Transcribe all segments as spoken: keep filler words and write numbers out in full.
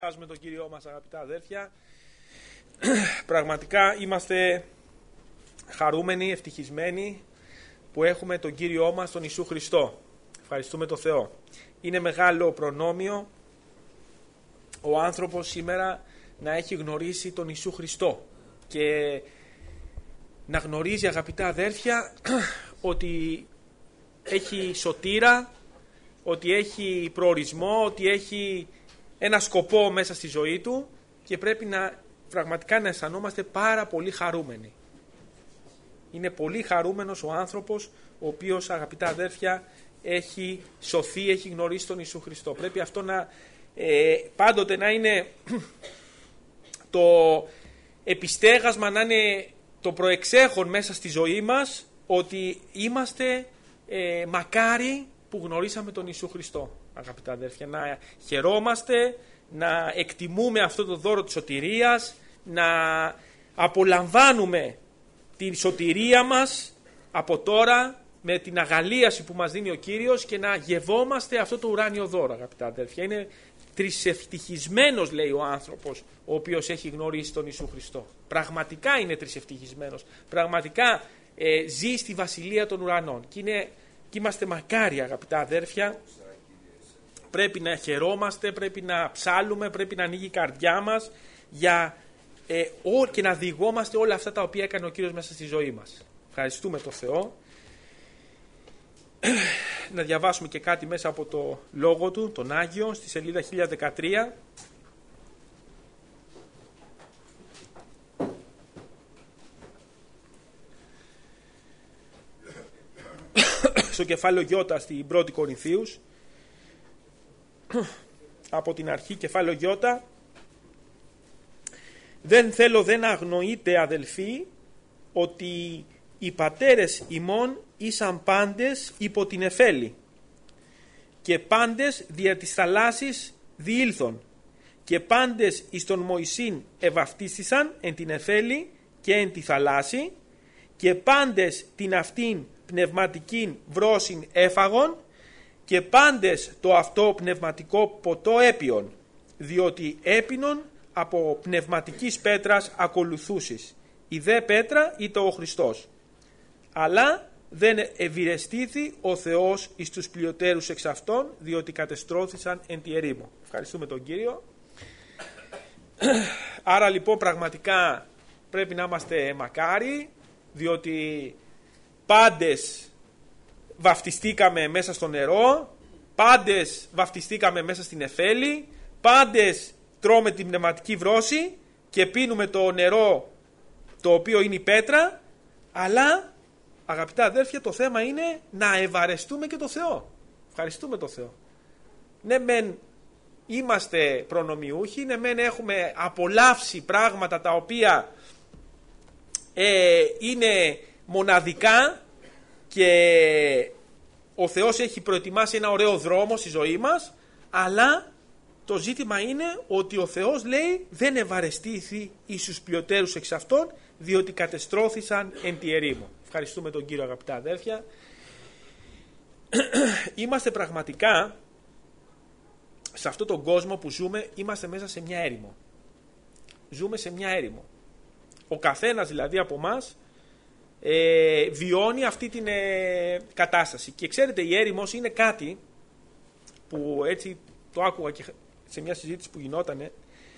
Με τον Κύριό μας, αγαπητά αδέρφια. Πραγματικά είμαστε χαρούμενοι, ευτυχισμένοι που έχουμε τον Κύριό μας, τον Ιησού Χριστό. Ευχαριστούμε τον Θεό. Είναι μεγάλο προνόμιο ο άνθρωπος σήμερα να έχει γνωρίσει τον Ιησού Χριστό και να γνωρίζει, αγαπητά αδέρφια, ότι έχει σωτήρα, ότι έχει προορισμό, ότι έχει ένα σκοπό μέσα στη ζωή του και πρέπει να πραγματικά να αισθανόμαστε πάρα πολύ χαρούμενοι. Είναι πολύ χαρούμενος ο άνθρωπος ο οποίος, αγαπητά αδέρφια, έχει σωθεί, έχει γνωρίσει τον Ιησού Χριστό. Πρέπει αυτό να ε, πάντοτε να είναι το επιστέγασμα, να είναι το προεξέχον μέσα στη ζωή μας, ότι είμαστε ε, μακάρι που γνωρίσαμε τον Ιησού Χριστό. Αγαπητά αδέρφια, να χαιρόμαστε, να εκτιμούμε αυτό το δώρο της σωτηρίας, να απολαμβάνουμε τη σωτηρία μας από τώρα με την αγαλίαση που μας δίνει ο Κύριος και να γευόμαστε αυτό το ουράνιο δώρο, αγαπητά αδέρφια. Είναι τρισευτυχισμένος, λέει ο άνθρωπος, ο οποίος έχει γνωρίσει τον Ιησού Χριστό. Πραγματικά είναι τρισευτυχισμένος. Πραγματικά ε, ζει στη βασιλεία των ουρανών. Και, είναι, και είμαστε μακάρι, αγαπητά αδέρφια. Πρέπει να χαιρόμαστε, πρέπει να ψάλουμε, πρέπει να ανοίγει η καρδιά μας για, ε, ό, και να διηγόμαστε όλα αυτά τα οποία έκανε ο Κύριος μέσα στη ζωή μας. Ευχαριστούμε τον Θεό. Να διαβάσουμε και κάτι μέσα από το λόγο του, τον Άγιο, στη σελίδα χίλια δεκατρία. Στο κεφάλαιο Ι, στην πρώτη Κορινθίους. Από την αρχή, κεφάλαιο Ι. Δεν θέλω δεν αγνοείτε, αδελφοί, ότι οι πατέρες ημών ήσαν πάντες υπό την εφέλη και πάντες δια της θαλάσσης διήλθον και πάντες εις τον Μωυσήν ευαυτίστησαν εν την εφέλη και εν τη θαλάσση και πάντες την αυτήν πνευματικήν βρόσιν έφαγον και πάντες το αυτό πνευματικό ποτό έπιον, διότι έπινον από πνευματικής πέτρας ακολουθούσεις, η δε πέτρα είτε ο Χριστός. Αλλά δεν ευηρεστήθη ο Θεός εις τους πλειοτέρους εξ αυτών, διότι κατεστρώθησαν εν τη ερήμο. Ευχαριστούμε τον Κύριο. Άρα λοιπόν πραγματικά πρέπει να είμαστε μακάρι, διότι πάντες βαφτιστήκαμε μέσα στο νερό, πάντες βαφτιστήκαμε μέσα στην εφέλη, πάντες τρώμε την πνευματική βρώση και πίνουμε το νερό το οποίο είναι η πέτρα, αλλά αγαπητά αδέρφια, το θέμα είναι να ευαρεστούμε και το Θεό. Ευχαριστούμε το Θεό. Ναι μεν είμαστε προνομιούχοι, ναι μεν έχουμε απολαύσει πράγματα τα οποία ε, είναι μοναδικά και ο Θεός έχει προετοιμάσει ένα ωραίο δρόμο στη ζωή μας, αλλά το ζήτημα είναι ότι ο Θεός λέει δεν ευαρεστήθη εις τους πλειοτέρους εξ αυτών, διότι κατεστρώθησαν εν τη ερήμο. Ευχαριστούμε τον Κύριο, αγαπητά αδέρφια. Είμαστε πραγματικά σε αυτόν τον κόσμο που ζούμε, είμαστε μέσα σε μια έρημο. Ζούμε σε μια έρημο. Ο καθένας δηλαδή από εμάς ε, βιώνει αυτή την ε, κατάσταση. Και ξέρετε, η έρημος είναι κάτι που έτσι το άκουγα και σε μια συζήτηση που γινότανε,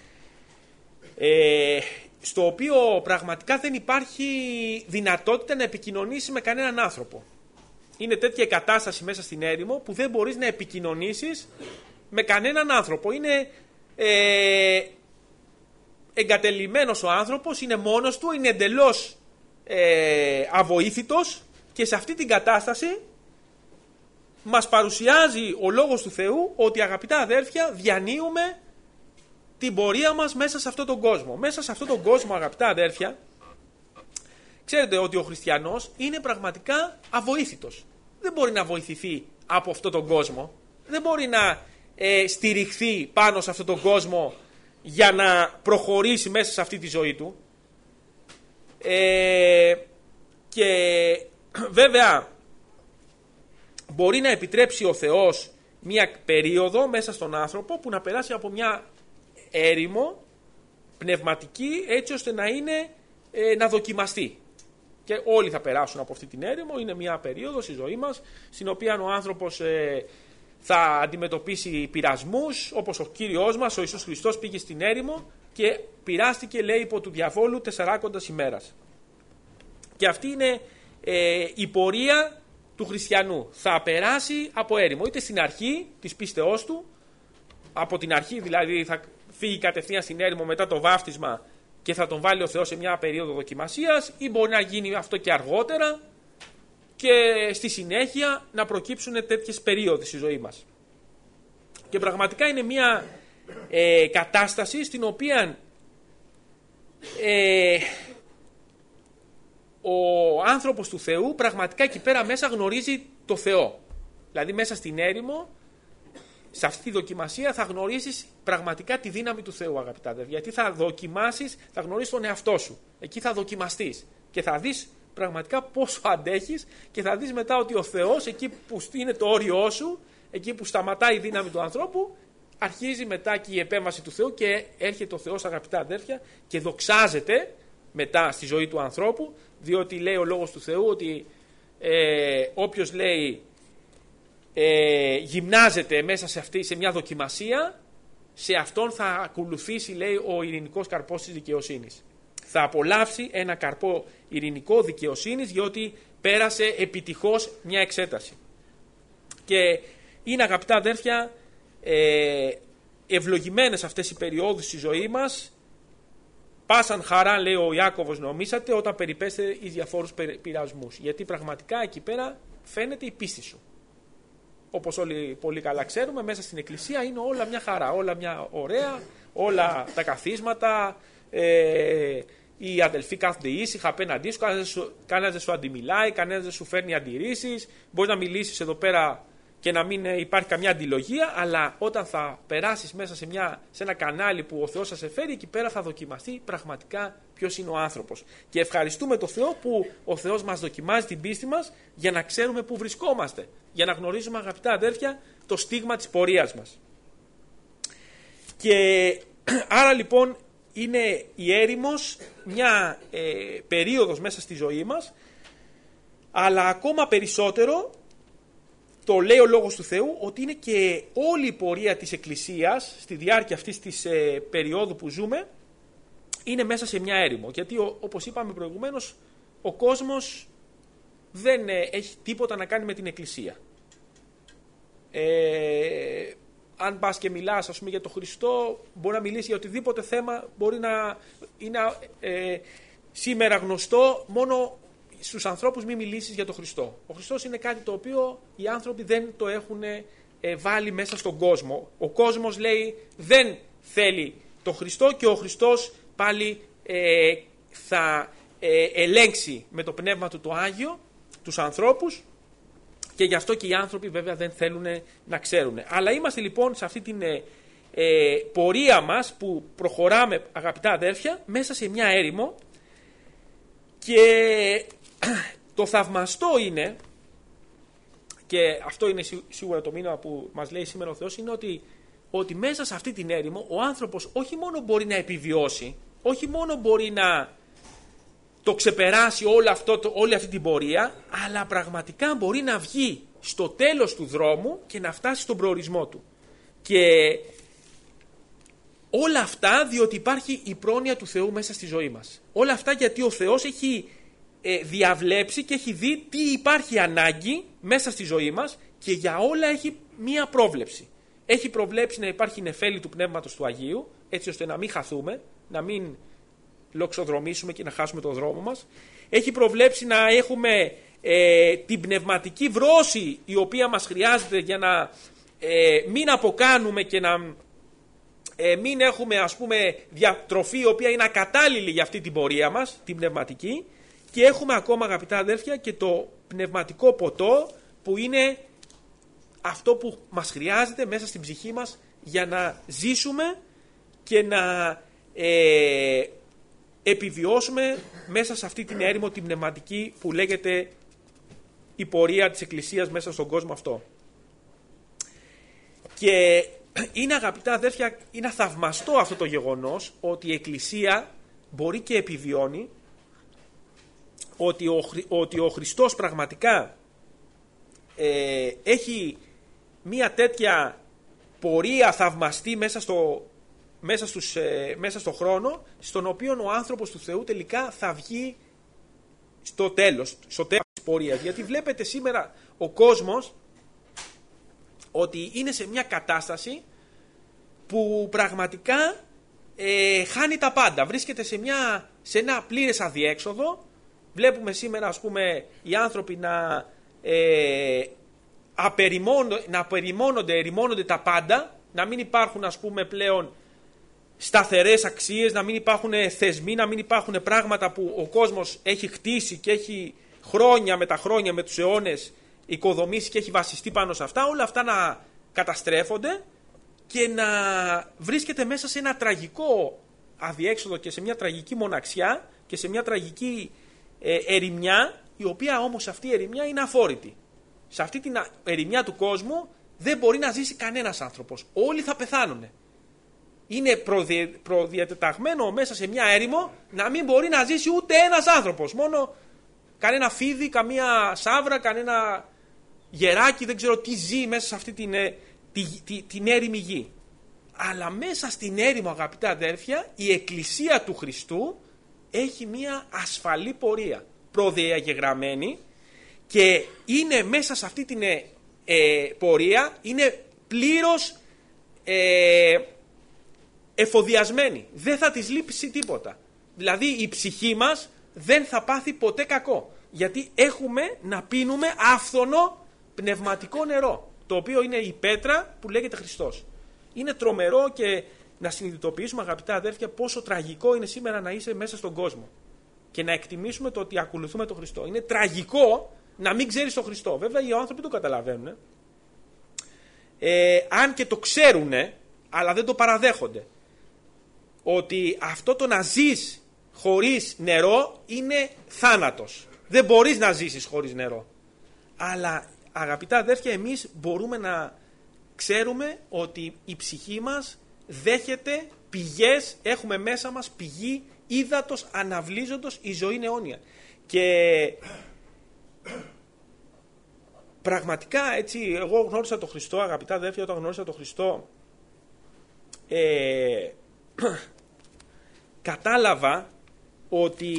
ε, στο οποίο πραγματικά δεν υπάρχει δυνατότητα να επικοινωνήσει με κανέναν άνθρωπο. Είναι τέτοια κατάσταση μέσα στην έρημο που δεν μπορείς να επικοινωνήσεις με κανέναν άνθρωπο. Είναι ε, εγκατελειμμένος ο άνθρωπος, είναι μόνος του, είναι εντελώς ε, αβοήθητος και σε αυτή την κατάσταση μας παρουσιάζει ο Λόγος του Θεού ότι, αγαπητά αδέρφια, διανύουμε την πορεία μας μέσα σε αυτόν τον κόσμο. Μέσα σε αυτόν τον κόσμο, αγαπητά αδέρφια, ξέρετε ότι ο χριστιανός είναι πραγματικά αβοήθητος. Δεν μπορεί να βοηθηθεί από αυτόν τον κόσμο. Δεν μπορεί να ε, στηριχθεί πάνω σε αυτόν τον κόσμο για να προχωρήσει μέσα σε αυτή τη ζωή του. Ε, και βέβαια μπορεί να επιτρέψει ο Θεός μια περίοδο μέσα στον άνθρωπο που να περάσει από μια έρημο πνευματική, έτσι ώστε να είναι ε, να δοκιμαστεί. Και όλοι θα περάσουν από αυτή την έρημο. Είναι μια περίοδος στη ζωή μας στην οποία ο άνθρωπος ε, θα αντιμετωπίσει πειρασμούς, όπως ο Κύριος μας, ο Ιησούς Χριστός, πήγε στην έρημο και πειράστηκε, λέει, υπό του διαβόλου τεσσαράκοντας ημέρας. Και αυτή είναι ε, η πορεία του χριστιανού. Θα περάσει από έρημο, είτε στην αρχή της πίστεώς του, από την αρχή δηλαδή θα φύγει κατευθείαν στην έρημο μετά το βάφτισμα και θα τον βάλει ο Θεός σε μια περίοδο δοκιμασίας, ή μπορεί να γίνει αυτό και αργότερα και στη συνέχεια να προκύψουν τέτοιες περίοδοι στη ζωή μας. Και πραγματικά είναι μια ε, κατάσταση στην οποία ε, ο άνθρωπος του Θεού πραγματικά εκεί πέρα μέσα γνωρίζει το Θεό. Δηλαδή μέσα στην έρημο, σε αυτή τη δοκιμασία θα γνωρίσεις πραγματικά τη δύναμη του Θεού, αγαπητά αδέρφια. Γιατί θα δοκιμάσεις, θα γνωρίσεις τον εαυτό σου. Εκεί θα δοκιμαστείς και θα δεις πραγματικά πόσο αντέχεις και θα δεις μετά ότι ο Θεός, εκεί που είναι το όριό σου, εκεί που σταματάει η δύναμη του ανθρώπου, αρχίζει μετά και η επέμβαση του Θεού και έρχεται ο Θεός, αγαπητά αδέρφια, και δοξάζεται μετά στη ζωή του ανθρώπου, διότι λέει ο λόγος του Θεού ότι ε, όποιος λέει ε, γυμνάζεται μέσα σε, αυτή, σε μια δοκιμασία, σε αυτόν θα ακολουθήσει, λέει, ο ειρηνικός καρπός της δικαιοσύνης. Θα απολαύσει ένα καρπό ειρηνικό δικαιοσύνης, διότι πέρασε επιτυχώς μια εξέταση. Και είναι, αγαπητά αδέρφια, ε, ευλογημένες αυτές οι περιόδους στη ζωή μας. Πάσαν χαρά, λέει ο Ιάκωβος, νομίσατε όταν περιπέσετε εις διαφόρους πειρασμούς. Γιατί πραγματικά εκεί πέρα φαίνεται η πίστη σου. Όπως όλοι πολύ καλά ξέρουμε, μέσα στην εκκλησία είναι όλα μια χαρά, όλα μια ωραία, όλα τα καθίσματα, ε, οι αδελφοί κάθονται ήσυχα απέναντί σου, κανένας δεν σου αντιμιλάει, κανένας δεν σου φέρνει αντιρρήσεις, μπορεί να μιλήσεις εδώ πέρα και να μην υπάρχει καμιά αντιλογία, αλλά όταν θα περάσεις μέσα σε, μια, σε ένα κανάλι που ο Θεός θα σε φέρει, εκεί πέρα θα δοκιμαστεί πραγματικά ποιος είναι ο άνθρωπος. Και ευχαριστούμε τον Θεό που ο Θεός μας δοκιμάζει την πίστη μας για να ξέρουμε πού βρισκόμαστε, για να γνωρίζουμε, αγαπητά αδέρφια, το στίγμα της πορείας μας. Και άρα λοιπόν είναι η έρημος μια ε, περίοδος μέσα στη ζωή μας, αλλά ακόμα περισσότερο το λέει ο λόγος του Θεού ότι είναι και όλη η πορεία της Εκκλησίας στη διάρκεια αυτής της ε, περίοδου που ζούμε είναι μέσα σε μια έρημο. Γιατί ο, όπως είπαμε προηγουμένως, ο κόσμος δεν ε, έχει τίποτα να κάνει με την Εκκλησία. Ε, αν πας και μιλάς, ας πούμε, για τον Χριστό, μπορεί να μιλήσει για οτιδήποτε θέμα, μπορεί να είναι ε, σήμερα γνωστό μόνο στους ανθρώπους. Μην μιλήσεις για τον Χριστό. Ο Χριστός είναι κάτι το οποίο οι άνθρωποι δεν το έχουν ε, βάλει μέσα στον κόσμο. Ο κόσμος, λέει, δεν θέλει τον Χριστό και ο Χριστός πάλι ε, θα ε, ελέγξει με το πνεύμα του το Άγιο τους ανθρώπους και γι' αυτό και οι άνθρωποι βέβαια δεν θέλουν να ξέρουν. Αλλά είμαστε λοιπόν σε αυτή την ε, ε, πορεία μας που προχωράμε, αγαπητά αδέρφια, μέσα σε μια έρημο και το θαυμαστό είναι, και αυτό είναι σίγουρα το μήνυμα που μας λέει σήμερα ο Θεός, είναι ότι, ότι μέσα σε αυτή την έρημο ο άνθρωπος όχι μόνο μπορεί να επιβιώσει, όχι μόνο μπορεί να το ξεπεράσει όλο αυτό, το, όλη αυτή την πορεία, αλλά πραγματικά μπορεί να βγει στο τέλος του δρόμου και να φτάσει στον προορισμό του. Και όλα αυτά διότι υπάρχει η πρόνοια του Θεού μέσα στη ζωή μας. Όλα αυτά γιατί ο Θεός έχει ε, διαβλέψει και έχει δει τι υπάρχει ανάγκη μέσα στη ζωή μας και για όλα έχει μία πρόβλεψη. Έχει προβλέψει να υπάρχει νεφέλη του Πνεύματος του Αγίου, έτσι ώστε να μην χαθούμε, να μην λοξοδρομήσουμε και να χάσουμε τον δρόμο μας. Έχει προβλέψει να έχουμε ε, την πνευματική βρώση η οποία μας χρειάζεται για να ε, μην αποκάνουμε και να ε, μην έχουμε, ας πούμε, διατροφή η οποία είναι ακατάλληλη για αυτή την πορεία μας, την πνευματική. Και έχουμε ακόμα, αγαπητά αδέρφια, και το πνευματικό ποτό που είναι αυτό που μας χρειάζεται μέσα στην ψυχή μας για να ζήσουμε και να ε, επιβιώσουμε μέσα σε αυτή την έρημο την πνευματική που λέγεται η πορεία της Εκκλησίας μέσα στον κόσμο αυτό. Και είναι, αγαπητά αδέρφια, είναι θαυμαστό αυτό το γεγονός ότι η Εκκλησία μπορεί και επιβιώνει, ότι ο, ότι ο Χριστός πραγματικά ε, έχει μία τέτοια πορεία θαυμαστή μέσα στο, μέσα, στους, ε, μέσα στο χρόνο, στον οποίο ο άνθρωπος του Θεού τελικά θα βγει στο τέλος, στο τέλος της πορείας. Γιατί βλέπετε σήμερα ο κόσμος ότι είναι σε μια κατάσταση που πραγματικά ε, χάνει τα πάντα. Βρίσκεται σε, μια, σε ένα πλήρες αδιέξοδο. Βλέπουμε σήμερα, ας πούμε, οι άνθρωποι να, ε, απεριμώνονται, να απεριμώνονται, ερημώνονται τα πάντα, να μην υπάρχουν, ας πούμε, πλέον σταθερές αξίες, να μην υπάρχουν θεσμοί, να μην υπάρχουν πράγματα που ο κόσμος έχει χτίσει και έχει χρόνια με τα χρόνια, με τους αιώνες οικοδομήσει και έχει βασιστεί πάνω σε αυτά, όλα αυτά να καταστρέφονται και να βρίσκεται μέσα σε ένα τραγικό αδιέξοδο και σε μια τραγική μοναξιά και σε μια τραγική ε, ερημιά, η οποία όμως αυτή η ερημιά είναι αφόρητη. Σε αυτή την ερημιά του κόσμου δεν μπορεί να ζήσει κανένας άνθρωπος. Όλοι θα πεθάνουν. Είναι προδι... προδιατεταγμένο μέσα σε μια έρημο να μην μπορεί να ζήσει ούτε ένας άνθρωπος. Μόνο κανένα φίδι, καμία σαύρα, κανένα γεράκι, δεν ξέρω τι ζει μέσα σε αυτή την, τη, τη, την έρημη γη. Αλλά μέσα στην έρημο, αγαπητά αδέρφια, η Εκκλησία του Χριστού έχει μια ασφαλή πορεία, προδιαγεγραμμένη, και είναι μέσα σε αυτή την ε, ε, πορεία, είναι πλήρως ε, εφοδιασμένη. Δεν θα της λείψει τίποτα. Δηλαδή η ψυχή μας δεν θα πάθει ποτέ κακό. Γιατί έχουμε να πίνουμε άφθονο πνευματικό νερό, το οποίο είναι η πέτρα που λέγεται Χριστός. Είναι τρομερό και να συνειδητοποιήσουμε, αγαπητά αδέρφια, πόσο τραγικό είναι σήμερα να είσαι μέσα στον κόσμο και να εκτιμήσουμε το ότι ακολουθούμε τον Χριστό. Είναι τραγικό να μην ξέρεις τον Χριστό. Βέβαια οι άνθρωποι το καταλαβαίνουν, ε, αν και το ξέρουν, αλλά δεν το παραδέχονται, ότι αυτό το να ζεις χωρίς νερό είναι θάνατος. Δεν μπορείς να ζήσεις χωρίς νερό. Αλλά, αγαπητά αδέρφια, εμείς μπορούμε να ξέρουμε ότι η ψυχή μας δέχεται πηγές, έχουμε μέσα μας πηγή ύδατος αναβλύζοντος, η ζωή είναι αιώνια. Και πραγματικά, έτσι, εγώ γνώρισα τον Χριστό, αγαπητά αδέρφια, όταν γνώρισα τον Χριστό, ε, κατάλαβα ότι,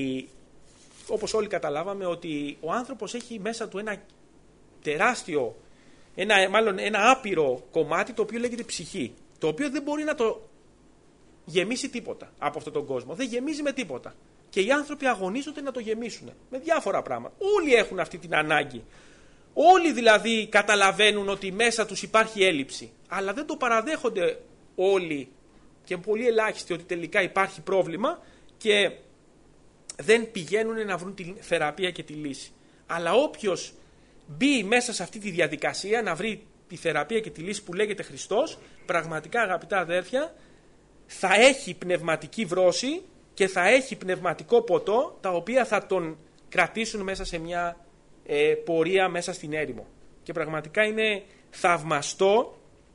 όπως όλοι καταλάβαμε, ότι ο άνθρωπος έχει μέσα του ένα τεράστιο, ένα, μάλλον ένα άπειρο κομμάτι, το οποίο λέγεται ψυχή, το οποίο δεν μπορεί να το γεμίσει τίποτα από αυτόν τον κόσμο. Δεν γεμίζει με τίποτα. Και οι άνθρωποι αγωνίζονται να το γεμίσουν με διάφορα πράγματα. Όλοι έχουν αυτή την ανάγκη. Όλοι δηλαδή καταλαβαίνουν ότι μέσα τους υπάρχει έλλειψη. Αλλά δεν το παραδέχονται όλοι και πολύ ελάχιστοι ότι τελικά υπάρχει πρόβλημα και δεν πηγαίνουν να βρουν τη θεραπεία και τη λύση. Αλλά όποιος μπει μέσα σε αυτή τη διαδικασία να βρει τη θεραπεία και τη λύση που λέγεται Χριστός, πραγματικά, αγαπητά αδέρφια, θα έχει πνευματική βρώση και θα έχει πνευματικό ποτό, τα οποία θα τον κρατήσουν μέσα σε μια ε, πορεία μέσα στην έρημο. Και πραγματικά είναι θαυμαστό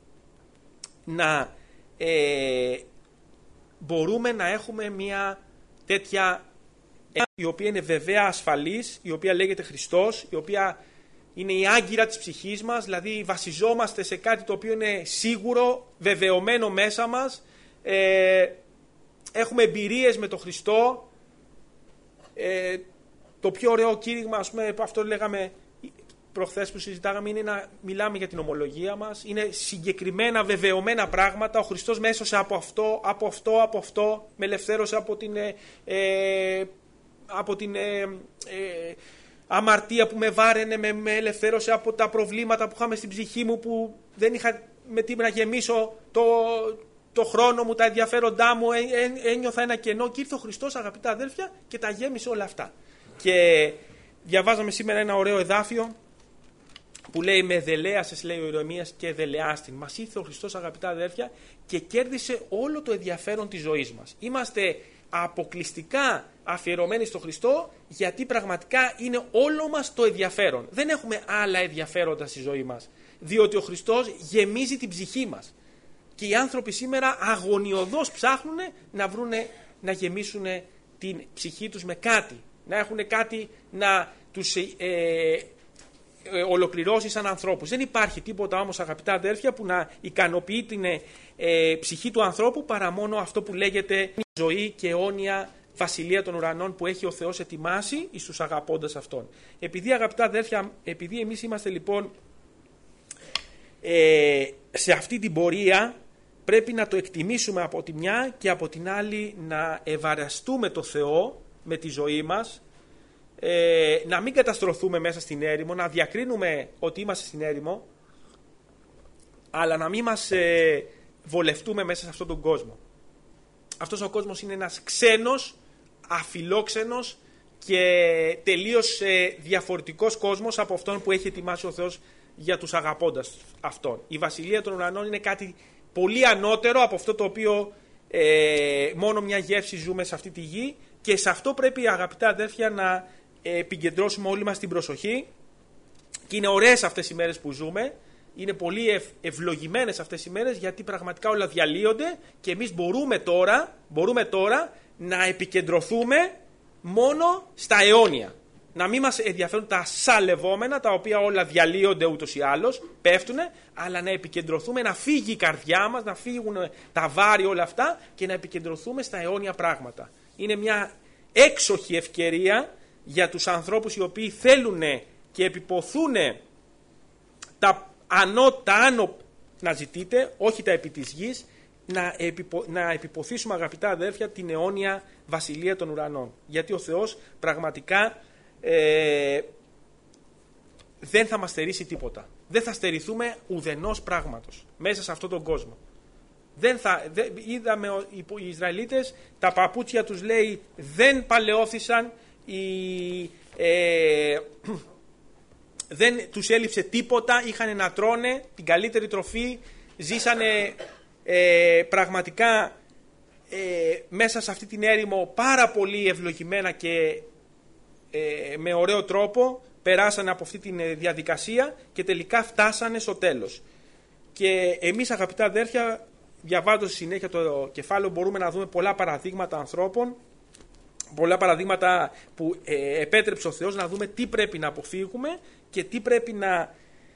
να ε, μπορούμε να έχουμε μια τέτοια, η οποία είναι βεβαία ασφαλής, η οποία λέγεται Χριστός, η οποία είναι η άγκυρα της ψυχής μας, δηλαδή βασιζόμαστε σε κάτι το οποίο είναι σίγουρο, βεβαιωμένο μέσα μας, ε, έχουμε εμπειρίες με τον Χριστό. Ε, το πιο ωραίο κήρυγμα, ας πούμε, αυτό λέγαμε προχθές που συζητάγαμε, είναι να μιλάμε για την ομολογία μας. Είναι συγκεκριμένα βεβαιωμένα πράγματα. Ο Χριστός με έσωσε από αυτό, από αυτό, από αυτό. Με ελευθέρωσε από την, ε, από την ε, ε, αμαρτία που με βάραινε. Με, με ελευθέρωσε από τα προβλήματα που είχαμε στην ψυχή μου, που δεν είχα με τι να γεμίσω το, το χρόνο μου, τα ενδιαφέροντά μου. Ε, ε, ένιωθα ένα κενό και ήρθε ο Χριστός, αγαπητά αδέρφια, και τα γέμισε όλα αυτά. Και διαβάζαμε σήμερα ένα ωραίο εδάφιο που λέει «Με δελέασες», λέει ο Ιερεμίας, «και δελεάστην». Μας ήρθε ο Χριστός, αγαπητά αδέρφια, και κέρδισε όλο το ενδιαφέρον της ζωής μας. Είμαστε αποκλειστικά αφιερωμένοι στο Χριστό, γιατί πραγματικά είναι όλο μας το ενδιαφέρον. Δεν έχουμε άλλα ενδιαφέροντα στη ζωή μας, διότι ο Χριστός γεμίζει την ψυχή μας. Και οι άνθρωποι σήμερα αγωνιωδώς ψάχνουν να βρούνε, να γεμίσουν την ψυχή τους με κάτι. Να έχουν κάτι να τους ε, ε, ολοκληρώσει σαν ανθρώπους. Δεν υπάρχει τίποτα όμως, αγαπητά αδέρφια, που να ικανοποιεί την ε, ψυχή του ανθρώπου παρά μόνο αυτό που λέγεται ζωή και αιώνια βασιλεία των ουρανών που έχει ο Θεός ετοιμάσει εις τους αγαπώντας Αυτόν. Επειδή, αγαπητά αδέρφια, επειδή εμείς είμαστε λοιπόν ε, σε αυτή την πορεία, πρέπει να το εκτιμήσουμε από τη μια και από την άλλη να ευαρεστούμε το Θεό με τη ζωή μας, ε, να μην καταστρωθούμε μέσα στην έρημο, να διακρίνουμε ότι είμαστε στην έρημο, αλλά να μην μας ε, βολευτούμε μέσα σε αυτόν τον κόσμο. Αυτός ο κόσμος είναι ένας ξένος, αφιλόξενος και τελείως ε, διαφορετικός κόσμος από αυτόν που έχει ετοιμάσει ο Θεός για τους αγαπώντας Αυτόν. Η Βασιλεία των Ουρανών είναι κάτι πολύ ανώτερο από αυτό το οποίο ε, μόνο μια γεύση ζούμε σε αυτή τη γη, και σε αυτό πρέπει, αγαπητά αδέρφια, να ε, επικεντρώσουμε όλοι μας την προσοχή. Και είναι ωραίες αυτές οι μέρες που ζούμε, είναι πολύ ευ, ευλογημένες αυτές οι μέρες, γιατί πραγματικά όλα διαλύονται και εμείς μπορούμε τώρα, μπορούμε τώρα να επικεντρωθούμε μόνο στα αιώνια. Να μην μας ενδιαφέρουν τα σαλευόμενα, τα οποία όλα διαλύονται ούτως ή άλλως, πέφτουν, αλλά να επικεντρωθούμε, να φύγει η καρδιά μας, να φύγουν τα βάρη όλα αυτά και να επικεντρωθούμε στα αιώνια πράγματα. Είναι μια έξοχη ευκαιρία για τους ανθρώπους οι οποίοι θέλουν και επιποθούν τα ανώ, τα άνω να ζητείτε, όχι τα επί της γης, να, επιπο, να επιποθήσουμε, αγαπητά αδέρφια, την αιώνια βασιλεία των ουρανών. Γιατί ο Θεός πραγματικά Ε, δεν θα μας στερήσει τίποτα. Δεν θα στερηθούμε ουδενός πράγματος μέσα σε αυτόν τον κόσμο. Δεν θα, δεν, είδαμε οι, οι Ισραηλίτες, τα παπούτσια τους, λέει, δεν παλαιώθησαν, οι, ε, δεν τους έλειψε τίποτα, είχαν να τρώνε την καλύτερη τροφή, ζήσανε ε, πραγματικά ε, μέσα σε αυτή την έρημο πάρα πολύ ευλογημένα και Ε, με ωραίο τρόπο, περάσανε από αυτή τη διαδικασία και τελικά φτάσανε στο τέλος. Και εμείς, αγαπητά αδέρφια, διαβάζοντας συνέχεια το κεφάλαιο, μπορούμε να δούμε πολλά παραδείγματα ανθρώπων, πολλά παραδείγματα που ε, επέτρεψε ο Θεός να δούμε τι πρέπει να αποφύγουμε και τι πρέπει να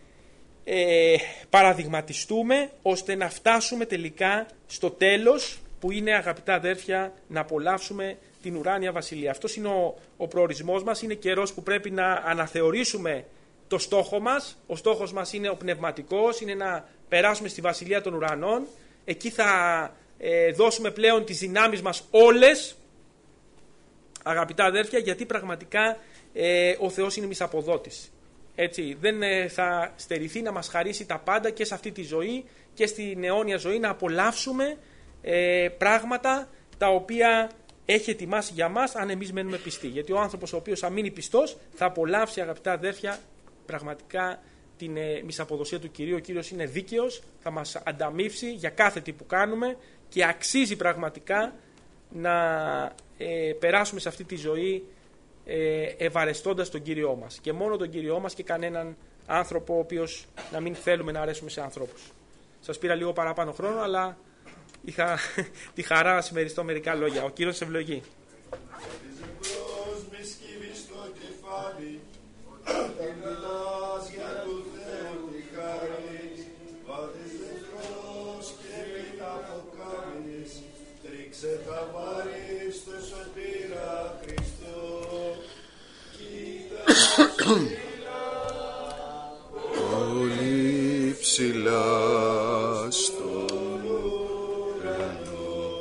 ε, παραδειγματιστούμε, ώστε να φτάσουμε τελικά στο τέλος, που είναι, αγαπητά αδέρφια, να απολαύσουμε την ουράνια βασιλεία. Αυτός είναι ο, ο προορισμός μας. Είναι καιρός που πρέπει να αναθεωρήσουμε το στόχο μας. Ο στόχος μας είναι ο πνευματικός, είναι να περάσουμε στη βασιλεία των ουρανών. Εκεί θα ε, δώσουμε πλέον τις δυνάμεις μας όλες, αγαπητά αδέρφια, γιατί πραγματικά ε, ο Θεός είναι μισαποδότης. Έτσι, δεν ε, θα στερηθεί να μας χαρίσει τα πάντα και σε αυτή τη ζωή και στην αιώνια ζωή, να απολαύσουμε ε, πράγματα τα οποία έχει ετοιμάσει για μας, αν εμείς μένουμε πιστοί. Γιατί ο άνθρωπος ο οποίος θα μείνει πιστός θα απολαύσει, αγαπητά αδέρφια, πραγματικά την ε, μισαποδοσία του Κυρίου. Ο Κύριος είναι δίκαιος, θα μας ανταμείψει για κάθε τι που κάνουμε και αξίζει πραγματικά να ε, περάσουμε σε αυτή τη ζωή ε, ευαρεστώντας τον Κύριό μας. Και μόνο τον Κύριό μας και κανέναν άνθρωπο ο οποίος να μην θέλουμε να αρέσουμε σε ανθρώπους. Σας πήρα λίγο παραπάνω χρόνο, αλλά είχα τη χαρά να συμμεριστώ μερικά λόγια. Ο Κύριος σε ευλογεί. Πολύ ψηλά στον ουρανό,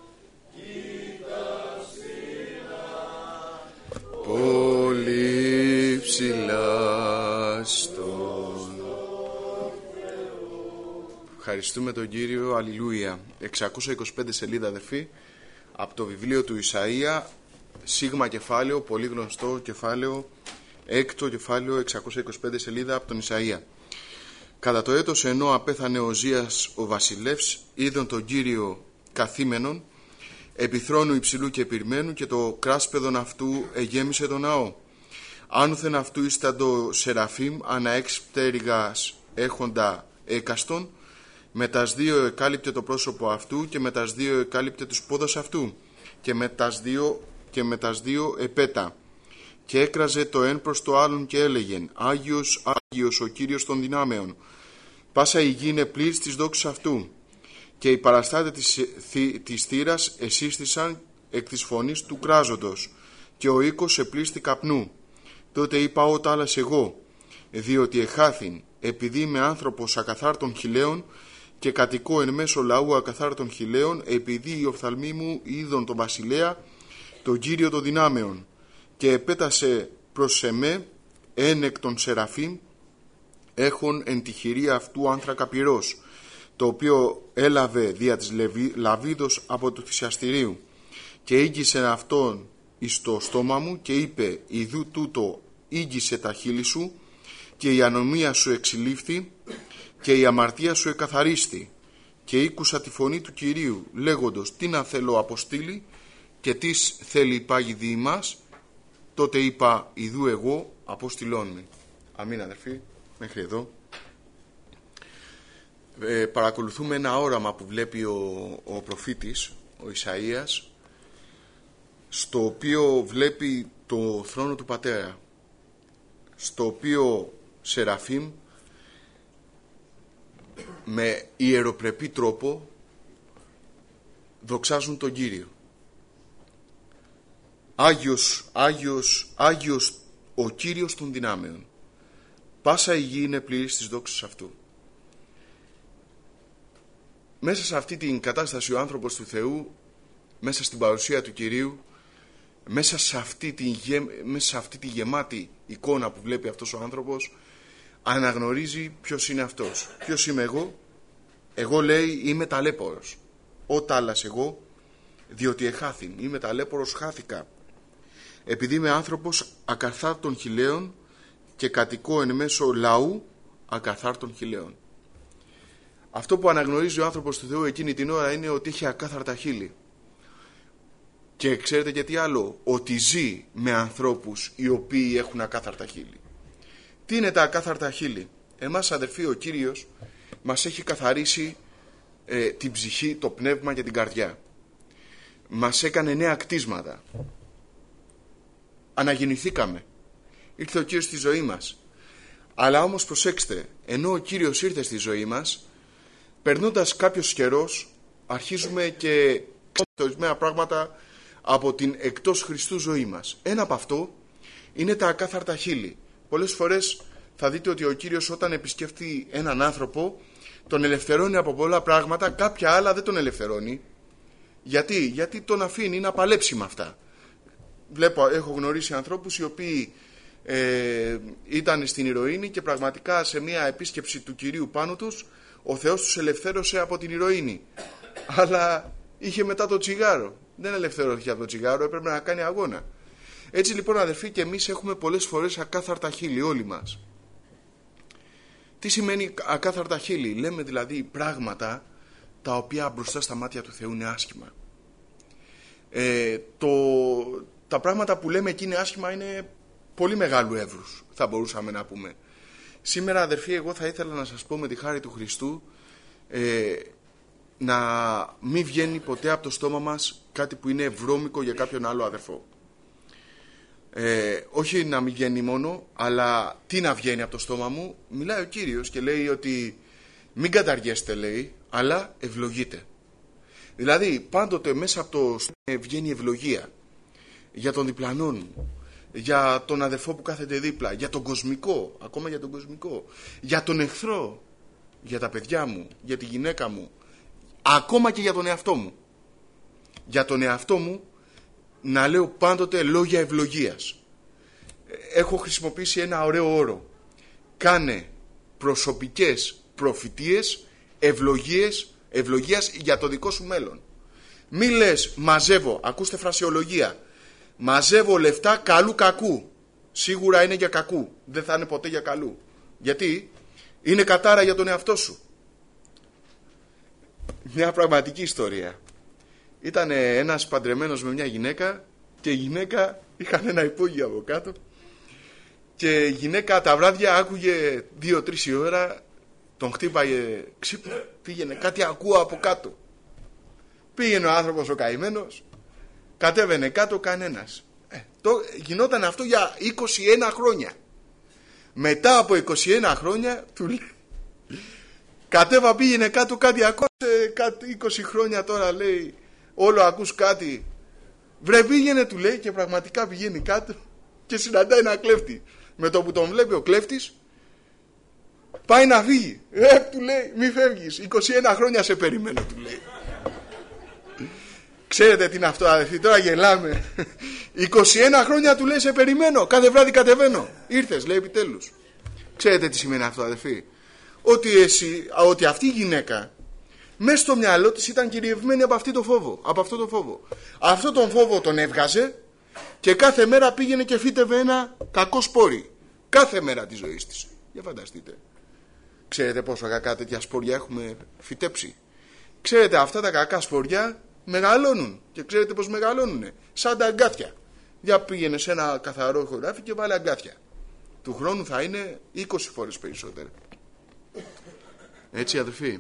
πολύ ψηλά στον ουρανό. Ευχαριστούμε τον Κύριο, αλληλούια. εξακόσια είκοσι πέντε σελίδα, αδερφοί, από το βιβλίο του Ισαΐα, σίγμα κεφάλαιο, πολύ γνωστό κεφάλαιο, έκτο κεφάλαιο, εξακόσια είκοσι πέντε σελίδα από τον Ισαΐα. Κατά το έτος ενώ απέθανε ο Ουζίας ο βασιλεύς, είδον τον Κύριο καθήμενον επί θρόνου υψηλού και πυρμένου, και το κράσπεδον αυτού εγέμισε τον ναό. Άνουθεν αυτού ίσταντο σεραφείμ ανά έξι πτέρυγας έχοντα έκαστον, Με τας δύο εκάλυπτε το πρόσωπο αυτού και με τας δύο εκάλυπτε τους πόδος αυτού και με τας δύο, και με τας δύο επέτα. Και έκραζε το εν προς το άλλον και έλεγεν: Άγιος, Άγιος ο Κύριος των δυνάμεων, πάσα η γη είναι πλήρης της δόξης αυτού. Και οι παραστάτες της, της θύρας εσύστησαν εκ της φωνής του κράζοντος, και ο οίκος επλήστη καπνού. Τότε είπα: Ω τάλας εγώ, διότι εχάθην, επειδή είμαι άνθρωπος ακαθάρτων χιλέων και κατοικώ εν μέσω λαού ακαθάρτων χιλέων, επειδή οι οφθαλμοί μου είδον τον βασιλέα, τον Κύριο των δυνάμεων. Και επέτασε προς εμέ εν εκ των Σεραφείμ, έχων εν τη χειρία αυτού άνθρακα πυρός, το οποίο έλαβε δια της λαβίδος από του θυσιαστηρίου, και ήγγισε αυτόν εις το στόμα μου και είπε: Ιδού τούτο ήγγισε τα χείλη σου, και η ανομία σου εξηλήφθη και η αμαρτία σου εκαθαρίστη. Και ήκουσα τη φωνή του Κυρίου λέγοντος: Τι να θέλω αποστείλει και τις θέλει υπάγει δι' μας. Τότε είπα: Ιδού εγώ αποστηλών με. Αμήν αδερφοί, μέχρι εδώ. Ε, παρακολουθούμε ένα όραμα που βλέπει ο, ο προφήτης, ο Ισαΐας, στο οποίο βλέπει το θρόνο του Πατέρα, στο οποίο Σεραφείμ με ιεροπρεπή τρόπο δοξάζουν τον Κύριο. Άγιος, Άγιος, Άγιος ο Κύριος των δυνάμεων, πάσα η γη είναι πλήρης της δόξης αυτού. Μέσα σε αυτή την κατάσταση ο άνθρωπος του Θεού, μέσα στην παρουσία του Κυρίου, μέσα σε αυτή τη, μέσα σε αυτή τη γεμάτη εικόνα που βλέπει αυτός ο άνθρωπος, αναγνωρίζει ποιος είναι αυτός. Ποιος είμαι εγώ? Εγώ, λέει, είμαι ταλέπορος. Ο τάλας εγώ, διότι εχάθην. Είμαι ταλέπορος, χάθηκα. Επειδή είμαι άνθρωπος ακαθάρτων χιλέων και κατοικώ εν μέσω λαού ακαθάρτων χιλέων. Αυτό που αναγνωρίζει ο άνθρωπος του Θεού εκείνη την ώρα είναι ότι έχει ακάθαρτα χείλη. Και ξέρετε γιατί άλλο? Ότι ζει με ανθρώπους οι οποίοι έχουν ακάθαρτα χείλη. Τι είναι τα ακάθαρτα χείλη? Εμάς, αδερφοί, ο Κύριος μας έχει καθαρίσει ε, την ψυχή, το πνεύμα και την καρδιά. Μας έκανε νέα κτίσματα. Αναγεννηθήκαμε. Ήρθε ο Κύριος στη ζωή μας. Αλλά όμως προσέξτε, ενώ ο Κύριος ήρθε στη ζωή μας, περνώντας κάποιος καιρός, αρχίζουμε και ορισμένα πράγματα από την εκτός Χριστού ζωή μας. Ένα από αυτό είναι τα ακάθαρτα χείλη. Πολλές φορές θα δείτε ότι ο Κύριος, όταν επισκεφτεί έναν άνθρωπο, τον ελευθερώνει από πολλά πράγματα, κάποια άλλα δεν τον ελευθερώνει. Γιατί? Γιατί τον αφήνει να παλέψει με αυτά. Βλέπω, έχω γνωρίσει ανθρώπους οι οποίοι ε, ήταν στην ηρωίνη και πραγματικά σε μια επίσκεψη του Κυρίου πάνω τους, ο Θεός τους ελευθέρωσε από την ηρωίνη. Αλλά είχε μετά το τσιγάρο. Δεν ελευθερώθηκε από το τσιγάρο, έπρεπε να κάνει αγώνα. Έτσι λοιπόν, αδερφοί, και εμείς έχουμε πολλές φορές ακάθαρτα χείλη, όλοι μας. Τι σημαίνει ακάθαρτα χείλη? Λέμε δηλαδή πράγματα τα οποία μπροστά στα μάτια του Θεού είναι άσχημα. Ε, το, τα πράγματα που λέμε εκεί είναι άσχημα, είναι πολύ μεγάλου εύρους, θα μπορούσαμε να πούμε. Σήμερα, αδερφοί, εγώ θα ήθελα να σας πω με τη χάρη του Χριστού ε, να μην βγαίνει ποτέ από το στόμα μας κάτι που είναι βρώμικο για κάποιον άλλο αδερφό. Ε, όχι να μην βγαίνει μόνο, αλλά τι να βγαίνει από το στόμα μου? Μιλάει ο Κύριος και λέει ότι μην καταργέστε, λέει, αλλά ευλογείτε. Δηλαδή πάντοτε μέσα από το στόμα βγαίνει ευλογία για τον διπλανόν μου, για τον αδερφό που κάθεται δίπλα, για τον κοσμικό, ακόμα για τον κοσμικό, για τον εχθρό, για τα παιδιά μου, για τη γυναίκα μου, ακόμα και για τον εαυτό μου. Για τον εαυτό μου να λέω πάντοτε λόγια ευλογίας. Έχω χρησιμοποιήσει ένα ωραίο όρο. Κάνε προσωπικές προφητείες ευλογίες, ευλογίας για το δικό σου μέλλον. Μη λες μαζεύω, ακούστε φρασιολογία, μαζεύω λεφτά καλού κακού. Σίγουρα είναι για κακού, δεν θα είναι ποτέ για καλού. Γιατί? Είναι κατάρα για τον εαυτό σου. Μια πραγματική ιστορία. Ήταν ένας παντρεμένος με μια γυναίκα και η γυναίκα είχαν ένα υπόγειο από κάτω και η γυναίκα τα βράδια άκουγε δύο τρεις η ώρα τον χτύπαγε ξύπνο, πήγαινε, κάτι ακούω από κάτω. Πήγαινε ο άνθρωπος ο καημένος, κατέβαινε κάτω κανένας. Ε, το, γινόταν αυτό για είκοσι ένα χρόνια. Μετά από είκοσι ένα χρόνια του λέει, κατέβα, πήγαινε κάτω, κάτι ακούς, κάτι είκοσι χρόνια τώρα λέει, όλο ακούς κάτι. Βρε πήγαινε, του λέει, και πραγματικά πηγαίνει κάτω και συναντάει ένα κλέφτη. Με το που τον βλέπει ο κλέφτης, πάει να φύγει. Ε, του λέει, μη φεύγεις, είκοσι ένα χρόνια σε περιμένω, του λέει. Ξέρετε τι είναι αυτό, αδελφοί, τώρα γελάμε. είκοσι ένα χρόνια του λέει, σε περιμένω, κάθε βράδυ κατεβαίνω. Ήρθες, λέει, επιτέλους. Ξέρετε τι σημαίνει αυτό, αδελφοί? Ότι, εσύ, ότι αυτή η γυναίκα μέσα στο μυαλό της ήταν κυριευμένη από, αυτή το φόβο, από αυτό το φόβο. Αυτό τον φόβο τον έβγαζε και κάθε μέρα πήγαινε και φύτευε ένα κακό σπόρι. Κάθε μέρα της ζωής της. Για φανταστείτε. Ξέρετε πόσο κακά τέτοια σπόρια έχουμε φυτέψει? Ξέρετε, αυτά τα κακά σπόρια μεγαλώνουν. Και ξέρετε πως μεγαλώνουνε? Σαν τα αγκάθια. Για πήγαινε σε ένα καθαρό χωράφι και βάλε αγκάθια. Του χρόνου θα είναι είκοσι φορές περισσότερα. Έτσι, αδελφοί.